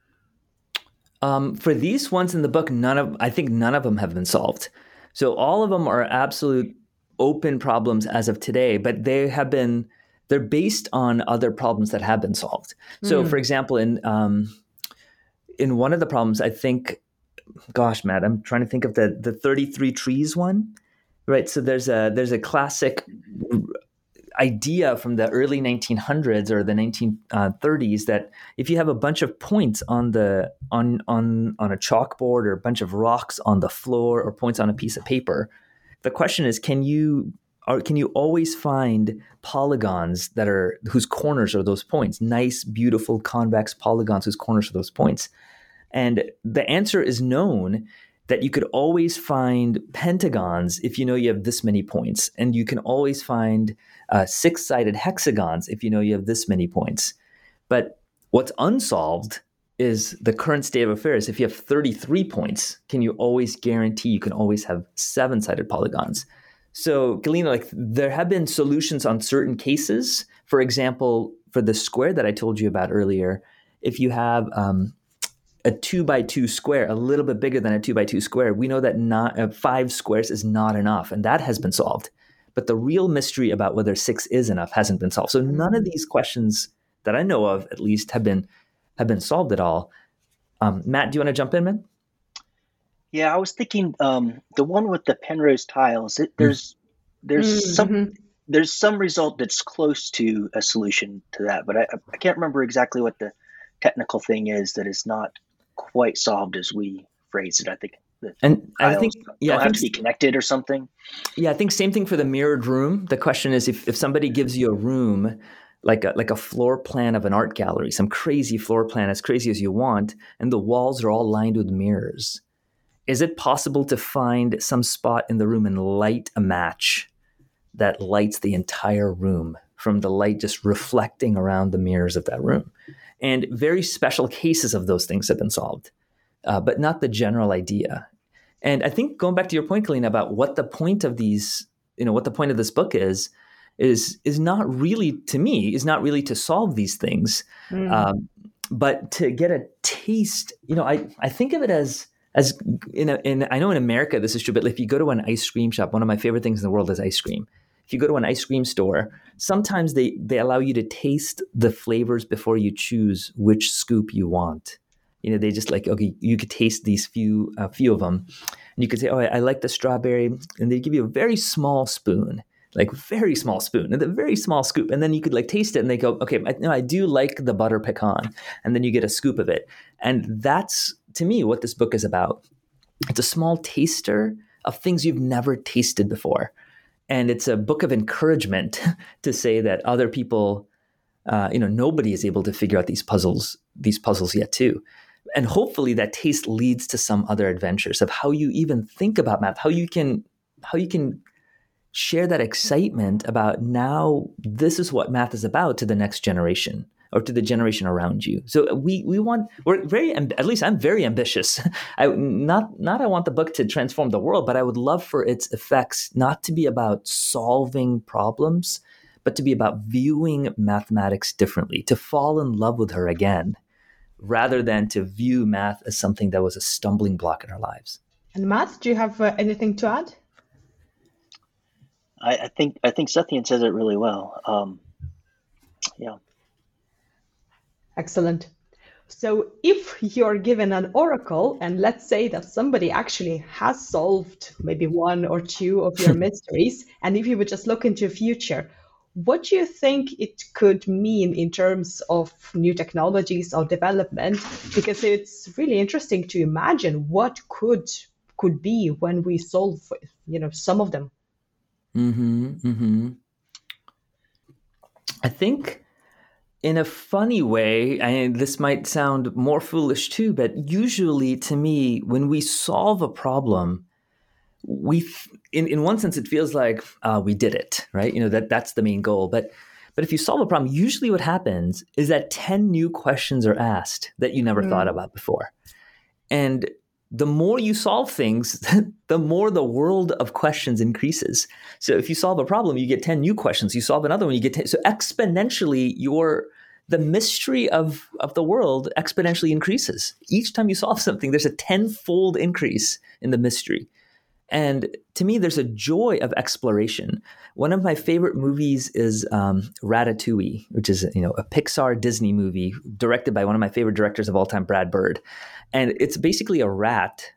Um, for these ones in the book, none of I think none of them have been solved. So all of them are absolute open problems as of today, but they have been they're based on other problems that have been solved. So, mm. for example, in um, in one of the problems, I think, gosh, Matt, I'm trying to think of the the thirty-three trees one, right? So there's a there's a classic idea from the early nineteen hundreds or the nineteen thirties that if you have a bunch of points on the on on on a chalkboard or a bunch of rocks on the floor or points on a piece of paper, the question is, can you or can you always find polygons that are whose corners are those points? Nice, beautiful, convex polygons whose corners are those points. And the answer is known, that you could always find pentagons if you know you have this many points, and you can always find uh, six-sided hexagons if you know you have this many points. But what's unsolved is the current state of affairs. If you have thirty-three points, can you always guarantee you can always have seven-sided polygons? So, Galina, like there have been solutions on certain cases. For example, for the square that I told you about earlier, if you have um, a two by two square, a little bit bigger than a two by two square, we know that not uh, five squares is not enough, and that has been solved. But the real mystery about whether six is enough hasn't been solved. So none of these questions that I know of, at least, have been have been solved at all. Um, Matt, do you want to jump in, man? Yeah, I was thinking um, the one with the Penrose tiles. It, there's there's mm-hmm. some there's some result that's close to a solution to that, but I, I can't remember exactly what the technical thing is that is not quite solved as we phrase it. I think the and I think yeah, don't I have think, to be connected or something. Yeah, I think same thing for the mirrored room. The question is if if somebody gives you a room like a like a floor plan of an art gallery, some crazy floor plan as crazy as you want, and the walls are all lined with mirrors. Is it possible to find some spot in the room and light a match that lights the entire room from the light just reflecting around the mirrors of that room? And very special cases of those things have been solved, uh, but not the general idea. And I think going back to your point, Galina, about what the point of these, you know, what the point of this book is, is is not really, to me, is not really to solve these things, mm. um, but to get a taste. You know, I I think of it as as in a, in I know in America this is true, but if you go to an ice cream shop, one of my favorite things in the world is ice cream. If you go to an ice cream store, sometimes they, they allow you to taste the flavors before you choose which scoop you want. You know, they just like, okay, you could taste these few a few of them. And you could say, oh, I, I like the strawberry. And they give you a very small spoon, like very small spoon, and a very small scoop. And then you could like taste it and they go, okay, I, no, I do like the butter pecan. And then you get a scoop of it. And that's, to me, what this book is about. It's a small taster of things you've never tasted before. And it's a book of encouragement to say that other people, uh, you know, nobody is able to figure out these puzzles, these puzzles yet too. And hopefully that taste leads to some other adventures of how you even think about math, how you can, how you can share that excitement about now this is what math is about to the next generation or to the generation around you. So we we want, we're very, at least I'm very ambitious. I not not I want the book to transform the world, but I would love for its effects not to be about solving problems, but to be about viewing mathematics differently, to fall in love with her again, rather than to view math as something that was a stumbling block in our lives. And Matt, do you have uh, anything to add? I, I think I think Sethian says it really well. Um, yeah. Excellent. So if you're given an oracle, and let's say that somebody actually has solved maybe one or two of your mysteries, and if you would just look into the future, what do you think it could mean in terms of new technologies or development? Because it's really interesting to imagine what could could be when we solve, you know, some of them. Mm-hmm, mm-hmm. I think in a funny way, and this might sound more foolish too, but usually to me, when we solve a problem, we, in, in one sense, it feels like uh, we did it, right? You know, that that's the main goal. But But if you solve a problem, usually what happens is that ten new questions are asked that you never mm. thought about before. And the more you solve things, the more the world of questions increases. So if you solve a problem, you get ten new questions. You solve another one, you get ten. So exponentially, your the mystery of, of the world exponentially increases. Each time you solve something, there's a tenfold increase in the mystery. And to me, there's a joy of exploration. One of my favorite movies is um, Ratatouille, which is you know a Pixar Disney movie directed by one of my favorite directors of all time, Brad Bird. And it's basically a rat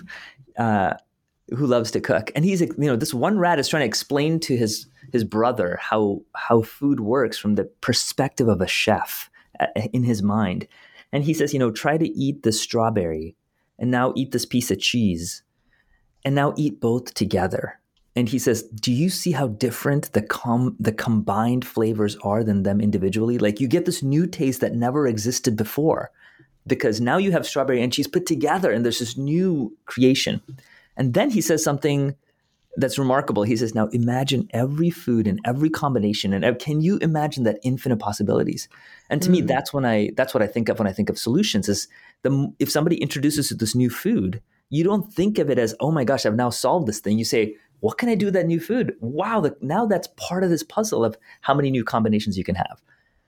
uh, who loves to cook. And he's, you know, this one rat is trying to explain to his his brother how how food works from the perspective of a chef in his mind. And he says, you know, try to eat this strawberry and now eat this piece of cheese and now eat both together. And he says, do you see how different the com- the combined flavors are than them individually? Like you get this new taste that never existed before, because now you have strawberry and cheese put together and there's this new creation. And then he says something that's remarkable. He says, now imagine every food and every combination. And can you imagine that infinite possibilities? And to mm. me, that's when I, that's what I think of when I think of solutions is the, if somebody introduces this new food, you don't think of it as, oh my gosh, I've now solved this thing. You say, what can I do with that new food? Wow, the, now that's part of this puzzle of how many new combinations you can have.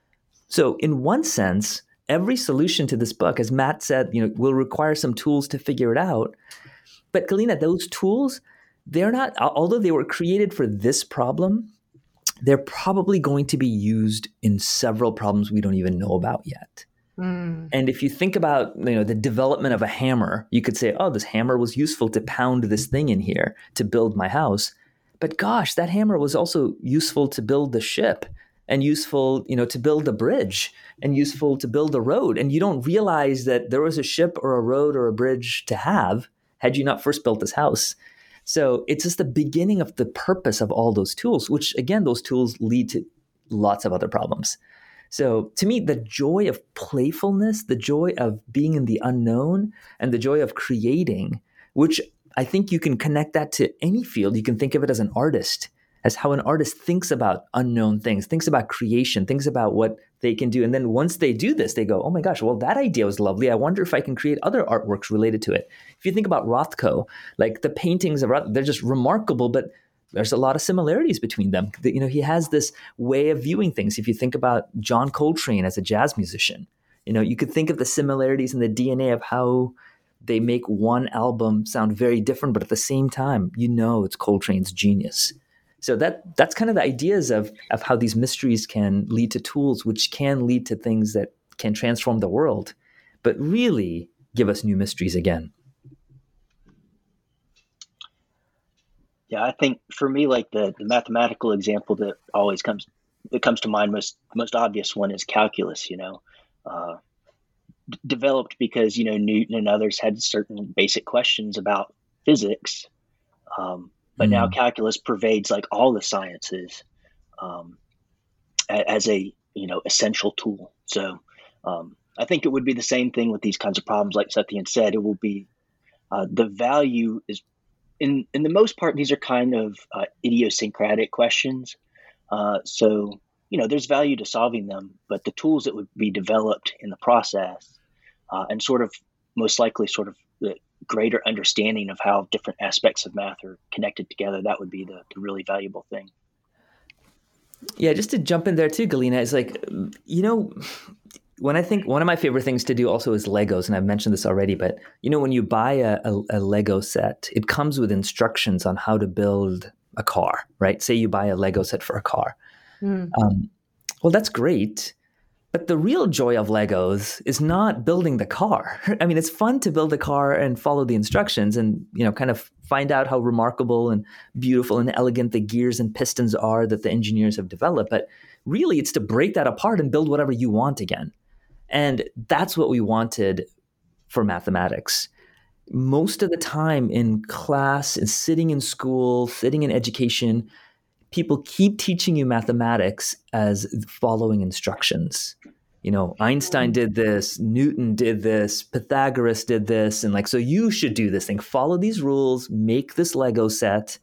So in one sense, every solution to this book, as Matt said, you know, will require some tools to figure it out. But Galina, those tools, they're not, although they were created for this problem, they're probably going to be used in several problems we don't even know about yet. Mm. And if you think about, you know, the development of a hammer, you could say, oh, this hammer was useful to pound this thing in here to build my house. But gosh, that hammer was also useful to build the ship and useful, you know, to build a bridge and useful to build a road. And you don't realize that there was a ship or a road or a bridge to have had you not first built this house. So it's just the beginning of the purpose of all those tools, which again, those tools lead to lots of other problems. So to me, the joy of playfulness, the joy of being in the unknown, and the joy of creating, which I think you can connect that to any field. You can think of it as an artist, as how an artist thinks about unknown things, thinks about creation, thinks about what they can do. And then once they do this, they go, oh my gosh, well, that idea was lovely. I wonder if I can create other artworks related to it. If you think about Rothko, like the paintings of Rothko, they're just remarkable, but there's a lot of similarities between them. You know, he has this way of viewing things. If you think about John Coltrane as a jazz musician, you know, you could think of the similarities in the D N A of how they make one album sound very different, but at the same time, you know, it's Coltrane's genius. So that that's kind of the ideas of, of how these mysteries can lead to tools, which can lead to things that can transform the world, but really give us new mysteries again. Yeah, I think for me, like the, the mathematical example that always comes that comes to mind, most most obvious one is calculus. You know, uh, d- developed because you know Newton and others had certain basic questions about physics, um, but mm. now calculus pervades like all the sciences um, a, as a you know essential tool. So um, I think it would be the same thing with these kinds of problems. Like Sathian said, it will be uh, the value is. In in the most part, these are kind of uh, idiosyncratic questions. Uh, so, you know, there's value to solving them, but the tools that would be developed in the process uh, and sort of most likely sort of the greater understanding of how different aspects of math are connected together, that would be the, the really valuable thing. Yeah, just to jump in there too, Galina, is like, you know, when I think one of my favorite things to do also is Legos, and I've mentioned this already, but you know, when you buy a, a, a Lego set, it comes with instructions on how to build a car, right? Say you buy a Lego set for a car. Mm. Um, well, that's great. But the real joy of Legos is not building the car. I mean, it's fun to build a car and follow the instructions and, you know, kind of find out how remarkable and beautiful and elegant the gears and pistons are that the engineers have developed. But really, it's to break that apart and build whatever you want again. And that's what we wanted for mathematics. Most of the time in class and sitting in school, sitting in education, people keep teaching you mathematics as following instructions. You know, Einstein did this, Newton did this, Pythagoras did this. And like, so you should do this thing, follow these rules, make this Lego set,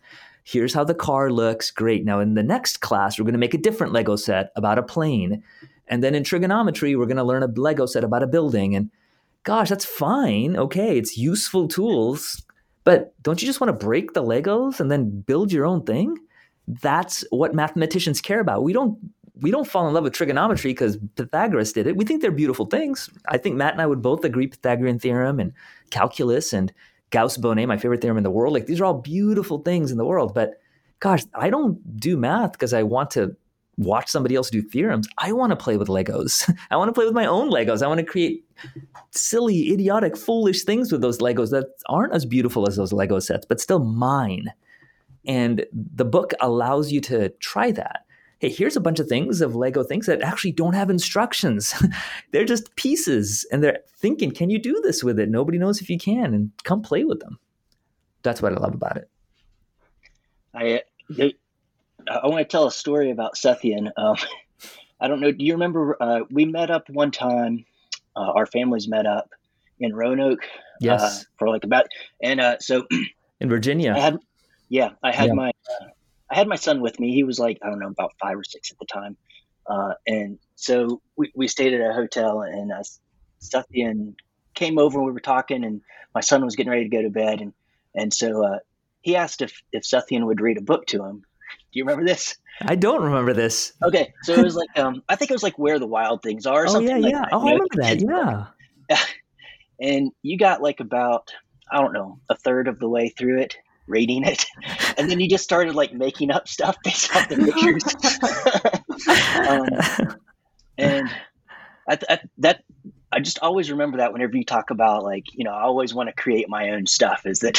Here's how the car looks. Great. Now in the next class, we're going to make a different Lego set about a plane. And then in trigonometry, we're going to learn a Lego set about a building. And gosh, that's fine. Okay, it's useful tools. But don't you just want to break the Legos and then build your own thing? That's what mathematicians care about. We don't we don't fall in love with trigonometry because Pythagoras did it. We think they're beautiful things. I think Matt and I would both agree Pythagorean theorem and calculus and Gauss-Bonnet, my favorite theorem in the world. Like, these are all beautiful things in the world. But gosh, I don't do math because I want to watch somebody else do theorems. I want to play with Legos. I want to play with my own Legos. I want to create silly, idiotic, foolish things with those Legos that aren't as beautiful as those Lego sets, but still mine. And the book allows you to try that. Hey, here's a bunch of things of Lego things that actually don't have instructions. They're just pieces. And they're thinking, can you do this with it? Nobody knows if you can. And come play with them. That's what I love about it. I they, I want to tell a story about Sethian. Um, I don't know. Do you remember uh, we met up one time? Uh, our families met up in Roanoke. Yes. Uh, for like about, and uh, so in Virginia. I had, yeah, I had Yeah. my, uh, I had my son with me. He was like, I don't know, about five or six at the time. Uh, and so we, we stayed at a hotel, and uh, Sethian came over. We were talking, and my son was getting ready to go to bed. And, and so uh, he asked if, if Sethian would read a book to him. Do you remember this? I don't remember this. Okay. So it was like, um, I think it was like Where the Wild Things Are or Oh, something yeah, like yeah. that. Oh, you I know, remember that. kids' book. Yeah. And you got like about, I don't know, a third of the way through it, reading it. And then you just started like making up stuff based off the pictures. um, and I, I, that, I just always remember that whenever you talk about like, you know, I always want to create my own stuff, is that,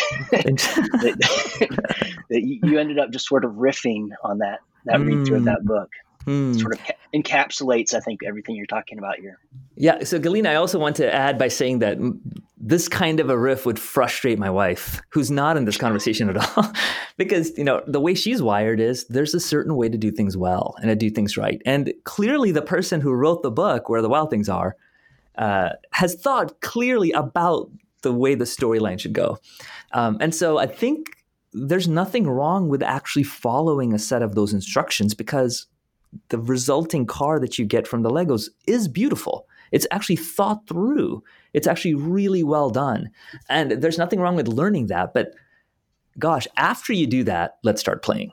that, that you ended up just sort of riffing on that, that mm. read through of that book. Mm. Sort of ca- encapsulates, I think, everything you're talking about here. Yeah. So Galina, I also want to add by saying that this kind of a riff would frustrate my wife, who's not in this conversation at all, because, you know, the way she's wired is there's a certain way to do things well and to do things right. And clearly the person who wrote the book, Where the Wild Things Are, uh, has thought clearly about the way the storyline should go. Um, and so I think there's nothing wrong with actually following a set of those instructions, because the resulting car that you get from the Legos is beautiful. It's actually thought through. It's actually really well done. And there's nothing wrong with learning that. But gosh, after you do that, let's start playing.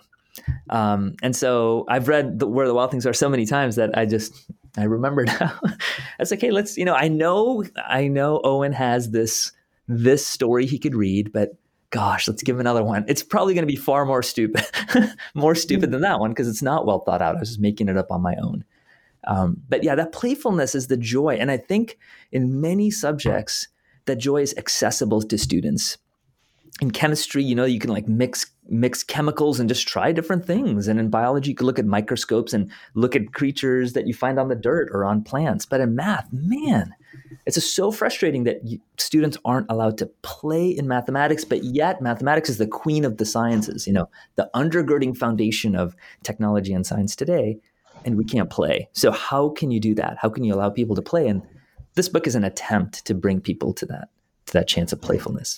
Um, and so I've read the, Where the Wild Things Are so many times that I just, I remember now. It's like, hey, let's, you know, I know, I know Owen has this, this story he could read, but gosh, let's give him another one. It's probably going to be far more stupid, more stupid than that one, because it's not well thought out. I was just making it up on my own. Um, but yeah, that playfulness is the joy. And I think in many subjects, that joy is accessible to students. In chemistry, you know, you can like mix mix chemicals and just try different things. And in biology, you can look at microscopes and look at creatures that you find on the dirt or on plants. But in math, man, it's just so frustrating that you, students aren't allowed to play in mathematics, but yet mathematics is the queen of the sciences, you know, the undergirding foundation of technology and science today, and we can't play. So how can you do that? How can you allow people to play? And this book is an attempt to bring people to that, to that chance of playfulness.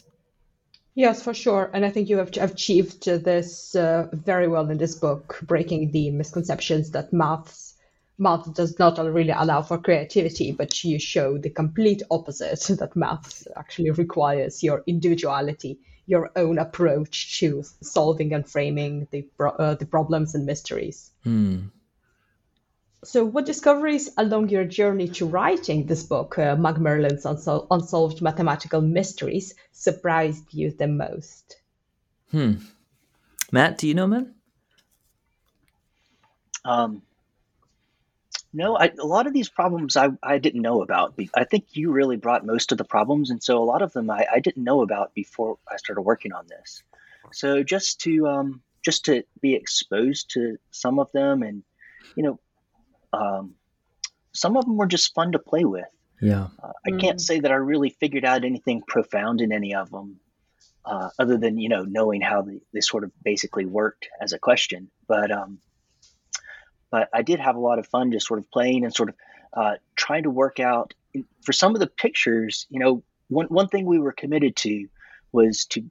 Yes, for sure. And I think you have achieved this uh, very well in this book, breaking the misconceptions that maths math does not really allow for creativity, but you show the complete opposite, that maths actually requires your individuality, your own approach to solving and framing the uh, the problems and mysteries. Hmm. So what discoveries along your journey to writing this book, uh, Macmillan's Unsol- Unsolved Mathematical Mysteries, surprised you the most? Hmm. Matt, do you know, man? Um, no, I, a lot of these problems I, I didn't know about. I think you really brought most of the problems. And so a lot of them I, I didn't know about before I started working on this. So just to um, just to be exposed to some of them, and, you know, Um, some of them were just fun to play with. Yeah. Uh, I mm. can't say that I really figured out anything profound in any of them, uh, other than, you know, knowing how they, they sort of basically worked as a question. But um, but I did have a lot of fun just sort of playing and sort of uh, trying to work out for some of the pictures. You know, one one thing we were committed to was to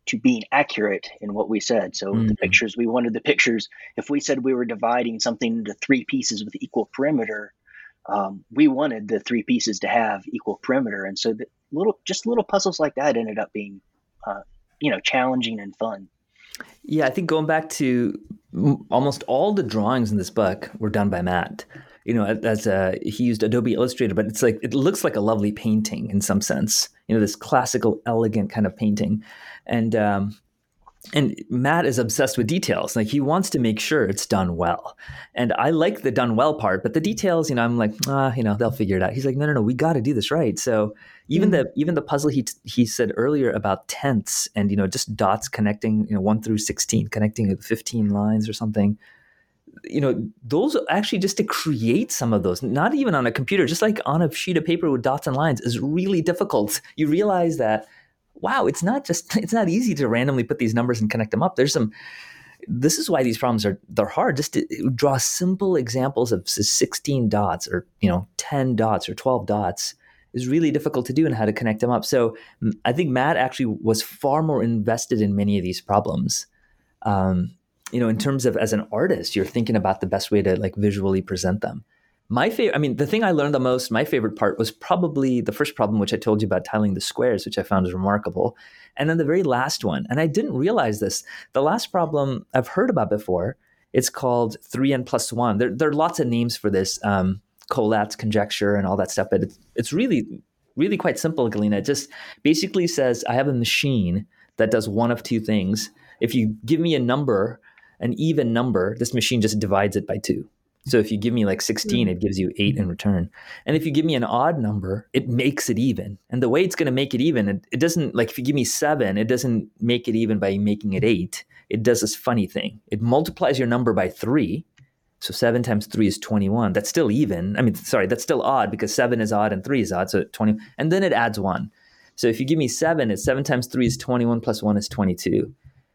to being accurate in what we said. So mm-hmm. the pictures, we wanted the pictures. If we said we were dividing something into three pieces with equal perimeter, um, we wanted the three pieces to have equal perimeter. And so the little, just little puzzles like that ended up being, uh, you know, challenging and fun. Yeah, I think going back to almost all the drawings in this book were done by Matt. You know, as a, he used Adobe Illustrator, but it's like, it looks like a lovely painting in some sense, you know, this classical, elegant kind of painting. And, um, and Matt is obsessed with details. Like he wants to make sure it's done well. And I like the done well part, but the details, you know, I'm like, ah, you know, they'll figure it out. He's like, no, no, no, we got to do this right. So even mm-hmm. the, even the puzzle he, he said earlier about tenths and, you know, just dots connecting, you know, one through sixteen, connecting fifteen lines or something, you know, those actually just to create some of those, not even on a computer, just like on a sheet of paper with dots and lines is really difficult. You realize that, wow, it's not just, it's not easy to randomly put these numbers and connect them up. There's some, this is why these problems are, they're hard. Just to draw simple examples of sixteen dots or, you know, ten dots or twelve dots is really difficult to do and how to connect them up. So I think Matt actually was far more invested in many of these problems. Um, you know, in terms of as an artist, you're thinking about the best way to like visually present them. My favorite, I mean, the thing I learned the most, my favorite part was probably the first problem, which I told you about tiling the squares, which I found was remarkable. And then the very last one, and I didn't realize this, the last problem I've heard about before, it's called three n plus one. There, there are lots of names for this, um, Collat's conjecture and all that stuff, but it's, it's really, really quite simple, Galina. It just basically says, I have a machine that does one of two things. If you give me a number, an even number, this machine just divides it by two. So if you give me like sixteen, it gives you eight in return. And if you give me an odd number, it makes it even. And the way it's going to make it even, it, it doesn't, like if you give me seven, it doesn't make it even by making it eight. It does this funny thing. It multiplies your number by three. So seven times three is twenty-one. That's still even. I mean, sorry, that's still odd because seven is odd and three is odd. So twenty, and then it adds one. So if you give me seven, it's seven times three is twenty-one plus one is twenty-two.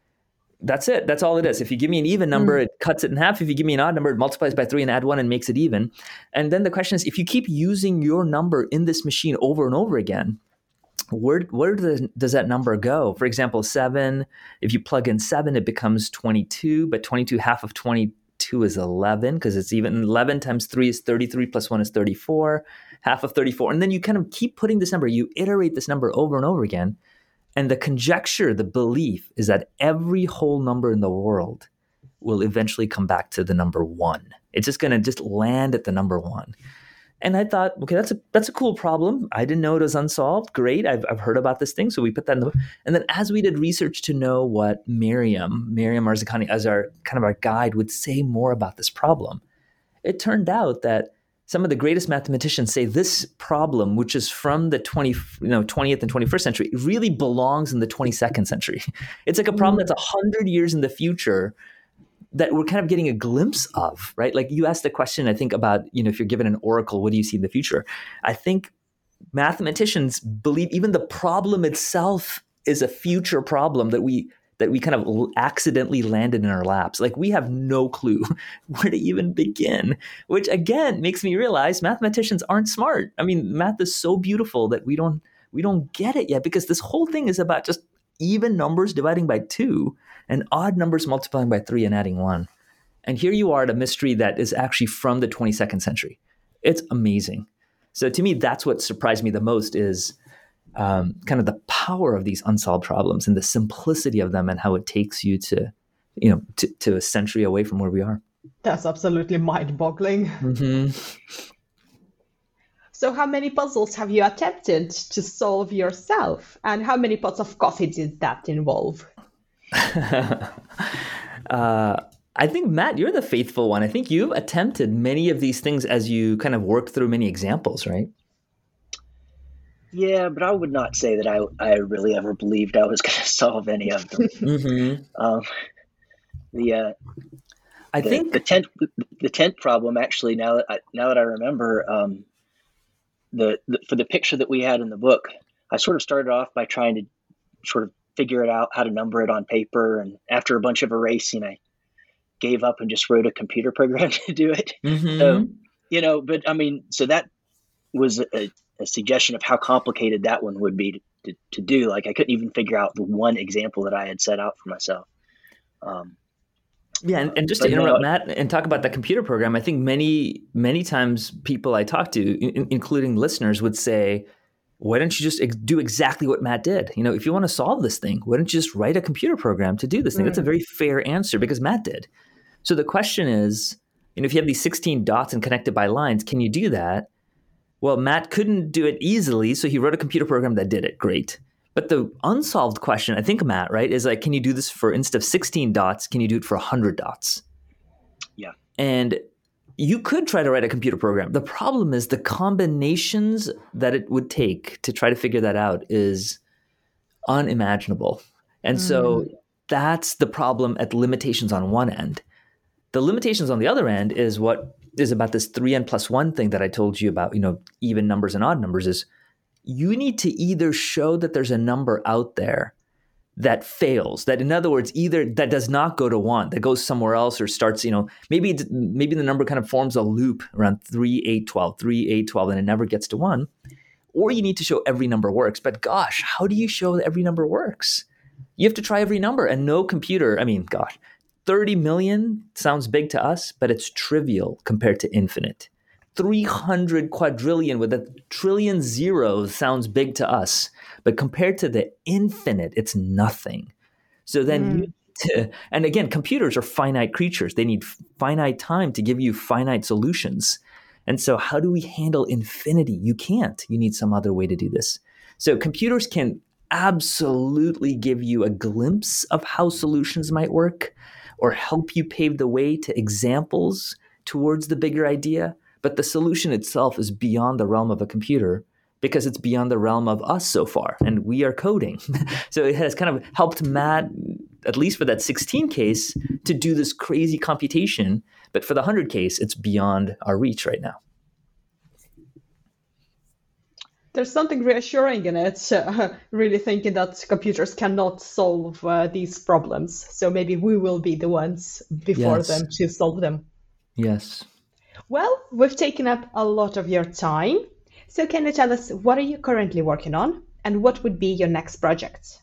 That's it. That's all it is. If you give me an even number, mm. it cuts it in half. If you give me an odd number, it multiplies by three and add one and makes it even. And then the question is, if you keep using your number in this machine over and over again, where where does, does that number go? For example, seven, if you plug in seven, it becomes twenty-two, but twenty-two, half of twenty-two is eleven because it's even. eleven times three is thirty-three plus one is thirty-four, half of thirty-four. And then you kind of keep putting this number, you iterate this number over and over again. And the conjecture, the belief is that every whole number in the world will eventually come back to the number one. It's just going to just land at the number one. And I thought, okay, that's a that's a cool problem. I didn't know it was unsolved. Great. I've I've heard about this thing. So we put that in the book. And then as we did research to know what Miriam, Miriam Arzakani as our kind of our guide would say more about this problem, it turned out that some of the greatest mathematicians say this problem, which is from the twenty, you know, twentieth and twenty-first century, really belongs in the twenty-second century. It's like a problem that's a hundred years in the future that we're kind of getting a glimpse of, right? Like you asked the question, I think about, you know, if you're given an oracle, what do you see in the future? I think mathematicians believe even the problem itself is a future problem that we that we kind of accidentally landed in our laps. Like we have no clue where to even begin, which again makes me realize mathematicians aren't smart. I mean, math is so beautiful that we don't we don't get it yet because this whole thing is about just even numbers dividing by two and odd numbers multiplying by three and adding one. And here you are at a mystery that is actually from the twenty-second century. It's amazing. So to me, that's what surprised me the most is Um, kind of the power of these unsolved problems and the simplicity of them and how it takes you to, you know, to, to a century away from where we are. That's absolutely mind-boggling. Mm-hmm. So how many puzzles have you attempted to solve yourself? And how many pots of coffee did that involve? uh, I think, Matt, you're the faithful one. I think you've attempted many of these things as you kind of work through many examples, right? Yeah, but I would not say that I I really ever believed I was going to solve any of them. mm-hmm. um, the uh, I the, think the tenth the tenth problem actually now that I, now that I remember um, the, the for the picture that we had in the book, I sort of started off by trying to sort of figure it out how to number it on paper, and after a bunch of erasing, I gave up and just wrote a computer program to do it. Mm-hmm. So you know, but I mean, so that was a, a suggestion of how complicated that one would be to, to, to do. Like I couldn't even figure out the one example that I had set out for myself. Um, Yeah, and, and just But to interrupt no- Matt and talk about that computer program, I think many, many times people I talk to, in, including listeners, would say, why don't you just ex- do exactly what Matt did? You know, if you want to solve this thing, why don't you just write a computer program to do this thing? That's a very fair answer because Matt did. So the question is, you know, if you have these sixteen dots and connected by lines, can you do that? Well, Matt couldn't do it easily, so he wrote a computer program that did it. Great. But the unsolved question, I think, Matt, right, is like, can you do this for, instead of sixteen dots, can you do it for one hundred dots? Yeah. And you could try to write a computer program. The problem is the combinations that it would take to try to figure that out is unimaginable. And so that's the problem at limitations on one end. The limitations on the other end is what is about this three n plus one thing that I told you about, you know, even numbers and odd numbers, is you need to either show that there's a number out there that fails, that in other words, either that does not go to one, that goes somewhere else or starts, you know, maybe it's, maybe the number kind of forms a loop around three, eight, twelve, three, eight, twelve, and it never gets to one. Or you need to show every number works. But gosh, how do you show that every number works? You have to try every number, and no computer, I mean, gosh, thirty million sounds big to us, but it's trivial compared to infinite. three hundred quadrillion with a trillion zeros sounds big to us, but compared to the infinite, it's nothing. So then, mm. you to, and again, computers are finite creatures. They need finite time to give you finite solutions. And so how do we handle infinity? You can't. You need some other way to do this. So computers can absolutely give you a glimpse of how solutions might work or help you pave the way to examples towards the bigger idea. But the solution itself is beyond the realm of a computer because it's beyond the realm of us so far, and we are coding. So it has kind of helped Matt, at least for that sixteen case, to do this crazy computation. But for the one hundred case, it's beyond our reach right now. There's something reassuring in it, uh, really thinking that computers cannot solve uh, these problems. So maybe we will be the ones before Yes. them to solve them. Yes. Well, we've taken up a lot of your time. So can you tell us, what are you currently working on and what would be your next project?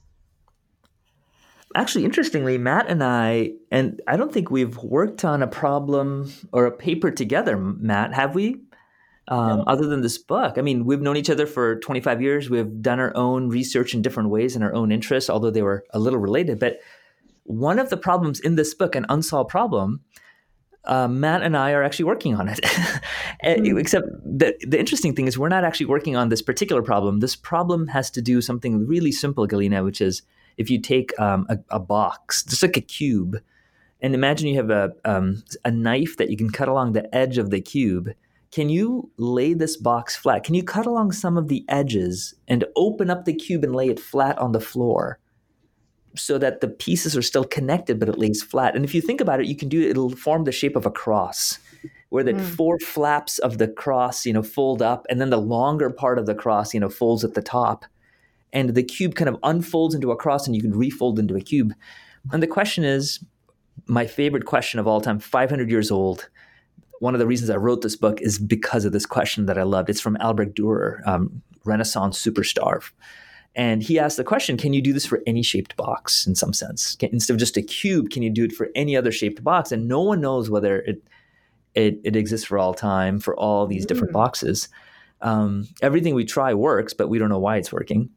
Actually, interestingly, Matt and I, and I don't think we've worked on a problem or a paper together, Matt, have we? Um, No. Other than this book. I mean, we've known each other for twenty-five years. We've done our own research in different ways in our own interests, although they were a little related. But one of the problems in this book, an unsolved problem, uh, Matt and I are actually working on it. Mm. Except the, the interesting thing is we're not actually working on this particular problem. This problem has to do something really simple, Galina, which is if you take um, a, a box, just like a cube, and imagine you have a, um, a knife that you can cut along the edge of the cube. Can you lay this box flat? Can you cut along some of the edges and open up the cube and lay it flat on the floor so that the pieces are still connected, but it lays flat? And if you think about it, you can do it, it'll form the shape of a cross where the mm. four flaps of the cross, you know, fold up, and then the longer part of the cross, you know, folds at the top. And the cube kind of unfolds into a cross and you can refold into a cube. And the question is, my favorite question of all time, five hundred years old. One of the reasons I wrote this book is because of this question that I loved. It's from Albrecht Dürer, um, Renaissance superstar. And he asked the question, can you do this for any shaped box in some sense? Can, instead of just a cube, can you do it for any other shaped box? And no one knows whether it it, it exists for all time, for all these mm. different boxes. Um, everything we try works, but we don't know why it's working.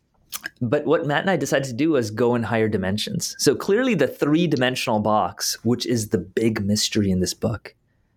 But what Matt and I decided to do was go in higher dimensions. So clearly the three-dimensional box, which is the big mystery in this book,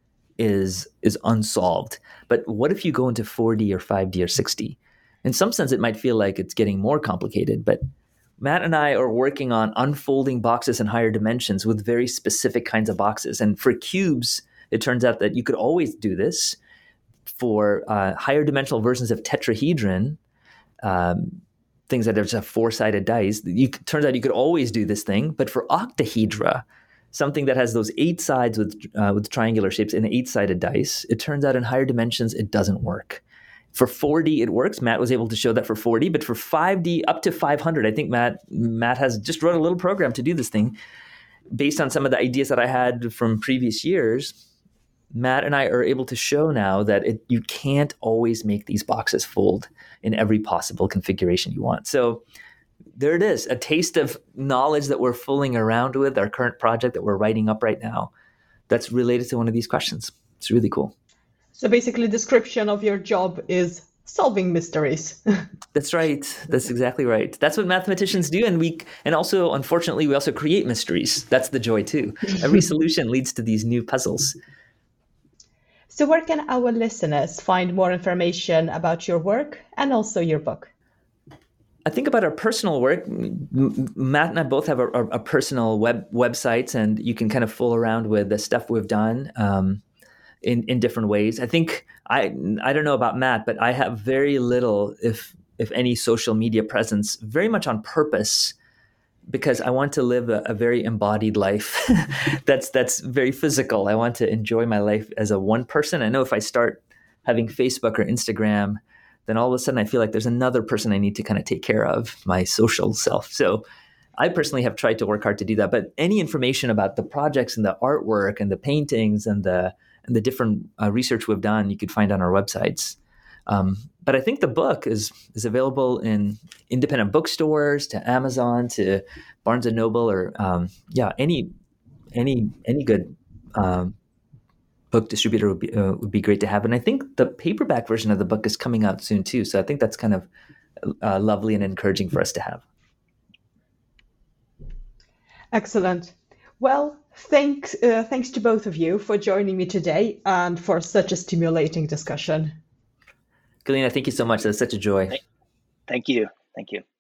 is is unsolved. But what if you go into four D or five D or six D? In some sense, it might feel like it's getting more complicated, but Matt and I are working on unfolding boxes in higher dimensions with very specific kinds of boxes. And for cubes, it turns out that you could always do this. For uh, higher dimensional versions of tetrahedron, um, things that are just four-sided dice, you, turns out you could always do this thing. But for octahedra, something that has those eight sides with uh, with triangular shapes and eight-sided dice, it turns out in higher dimensions, it doesn't work. For four D, it works. Matt was able to show that for four D, but for five D, up to five hundred, I think Matt Matt has just wrote a little program to do this thing based on some of the ideas that I had from previous years. Matt and I are able to show now that it, you can't always make these boxes fold in every possible configuration you want. So there it is, a taste of knowledge that we're fooling around with, our current project that we're writing up right now, that's related to one of these questions. It's really cool. So basically, the description of your job is solving mysteries. That's right. That's exactly right. That's what mathematicians do. And we, and also, unfortunately, we also create mysteries. That's the joy too. Every solution leads to these new puzzles. So where can our listeners find more information about your work and also your book? I think about our personal work. Matt and I both have a, a personal web websites, and you can kind of fool around with the stuff we've done um, in in different ways. I think I I don't know about Matt, but I have very little, if if any, social media presence, very much on purpose, because I want to live a, a very embodied life. that's that's very physical. I want to enjoy my life as a one person. I know if I start having Facebook or Instagram, then all of a sudden I feel like there's another person I need to kind of take care of, my social self. So I personally have tried to work hard to do that. But any information about the projects and the artwork and the paintings and the and the different uh, research we've done, you could find on our websites. Um, but I think the book is is available in independent bookstores, to Amazon, to Barnes and Noble, or um, yeah, any any any good um, book distributor would be uh, would be great to have. And I think the paperback version of the book is coming out soon too. So I think that's kind of uh, lovely and encouraging for us to have. Excellent. Well, thanks uh, thanks to both of you for joining me today and for such a stimulating discussion. Galina, thank you so much. That's such a joy. Thank you. Thank you.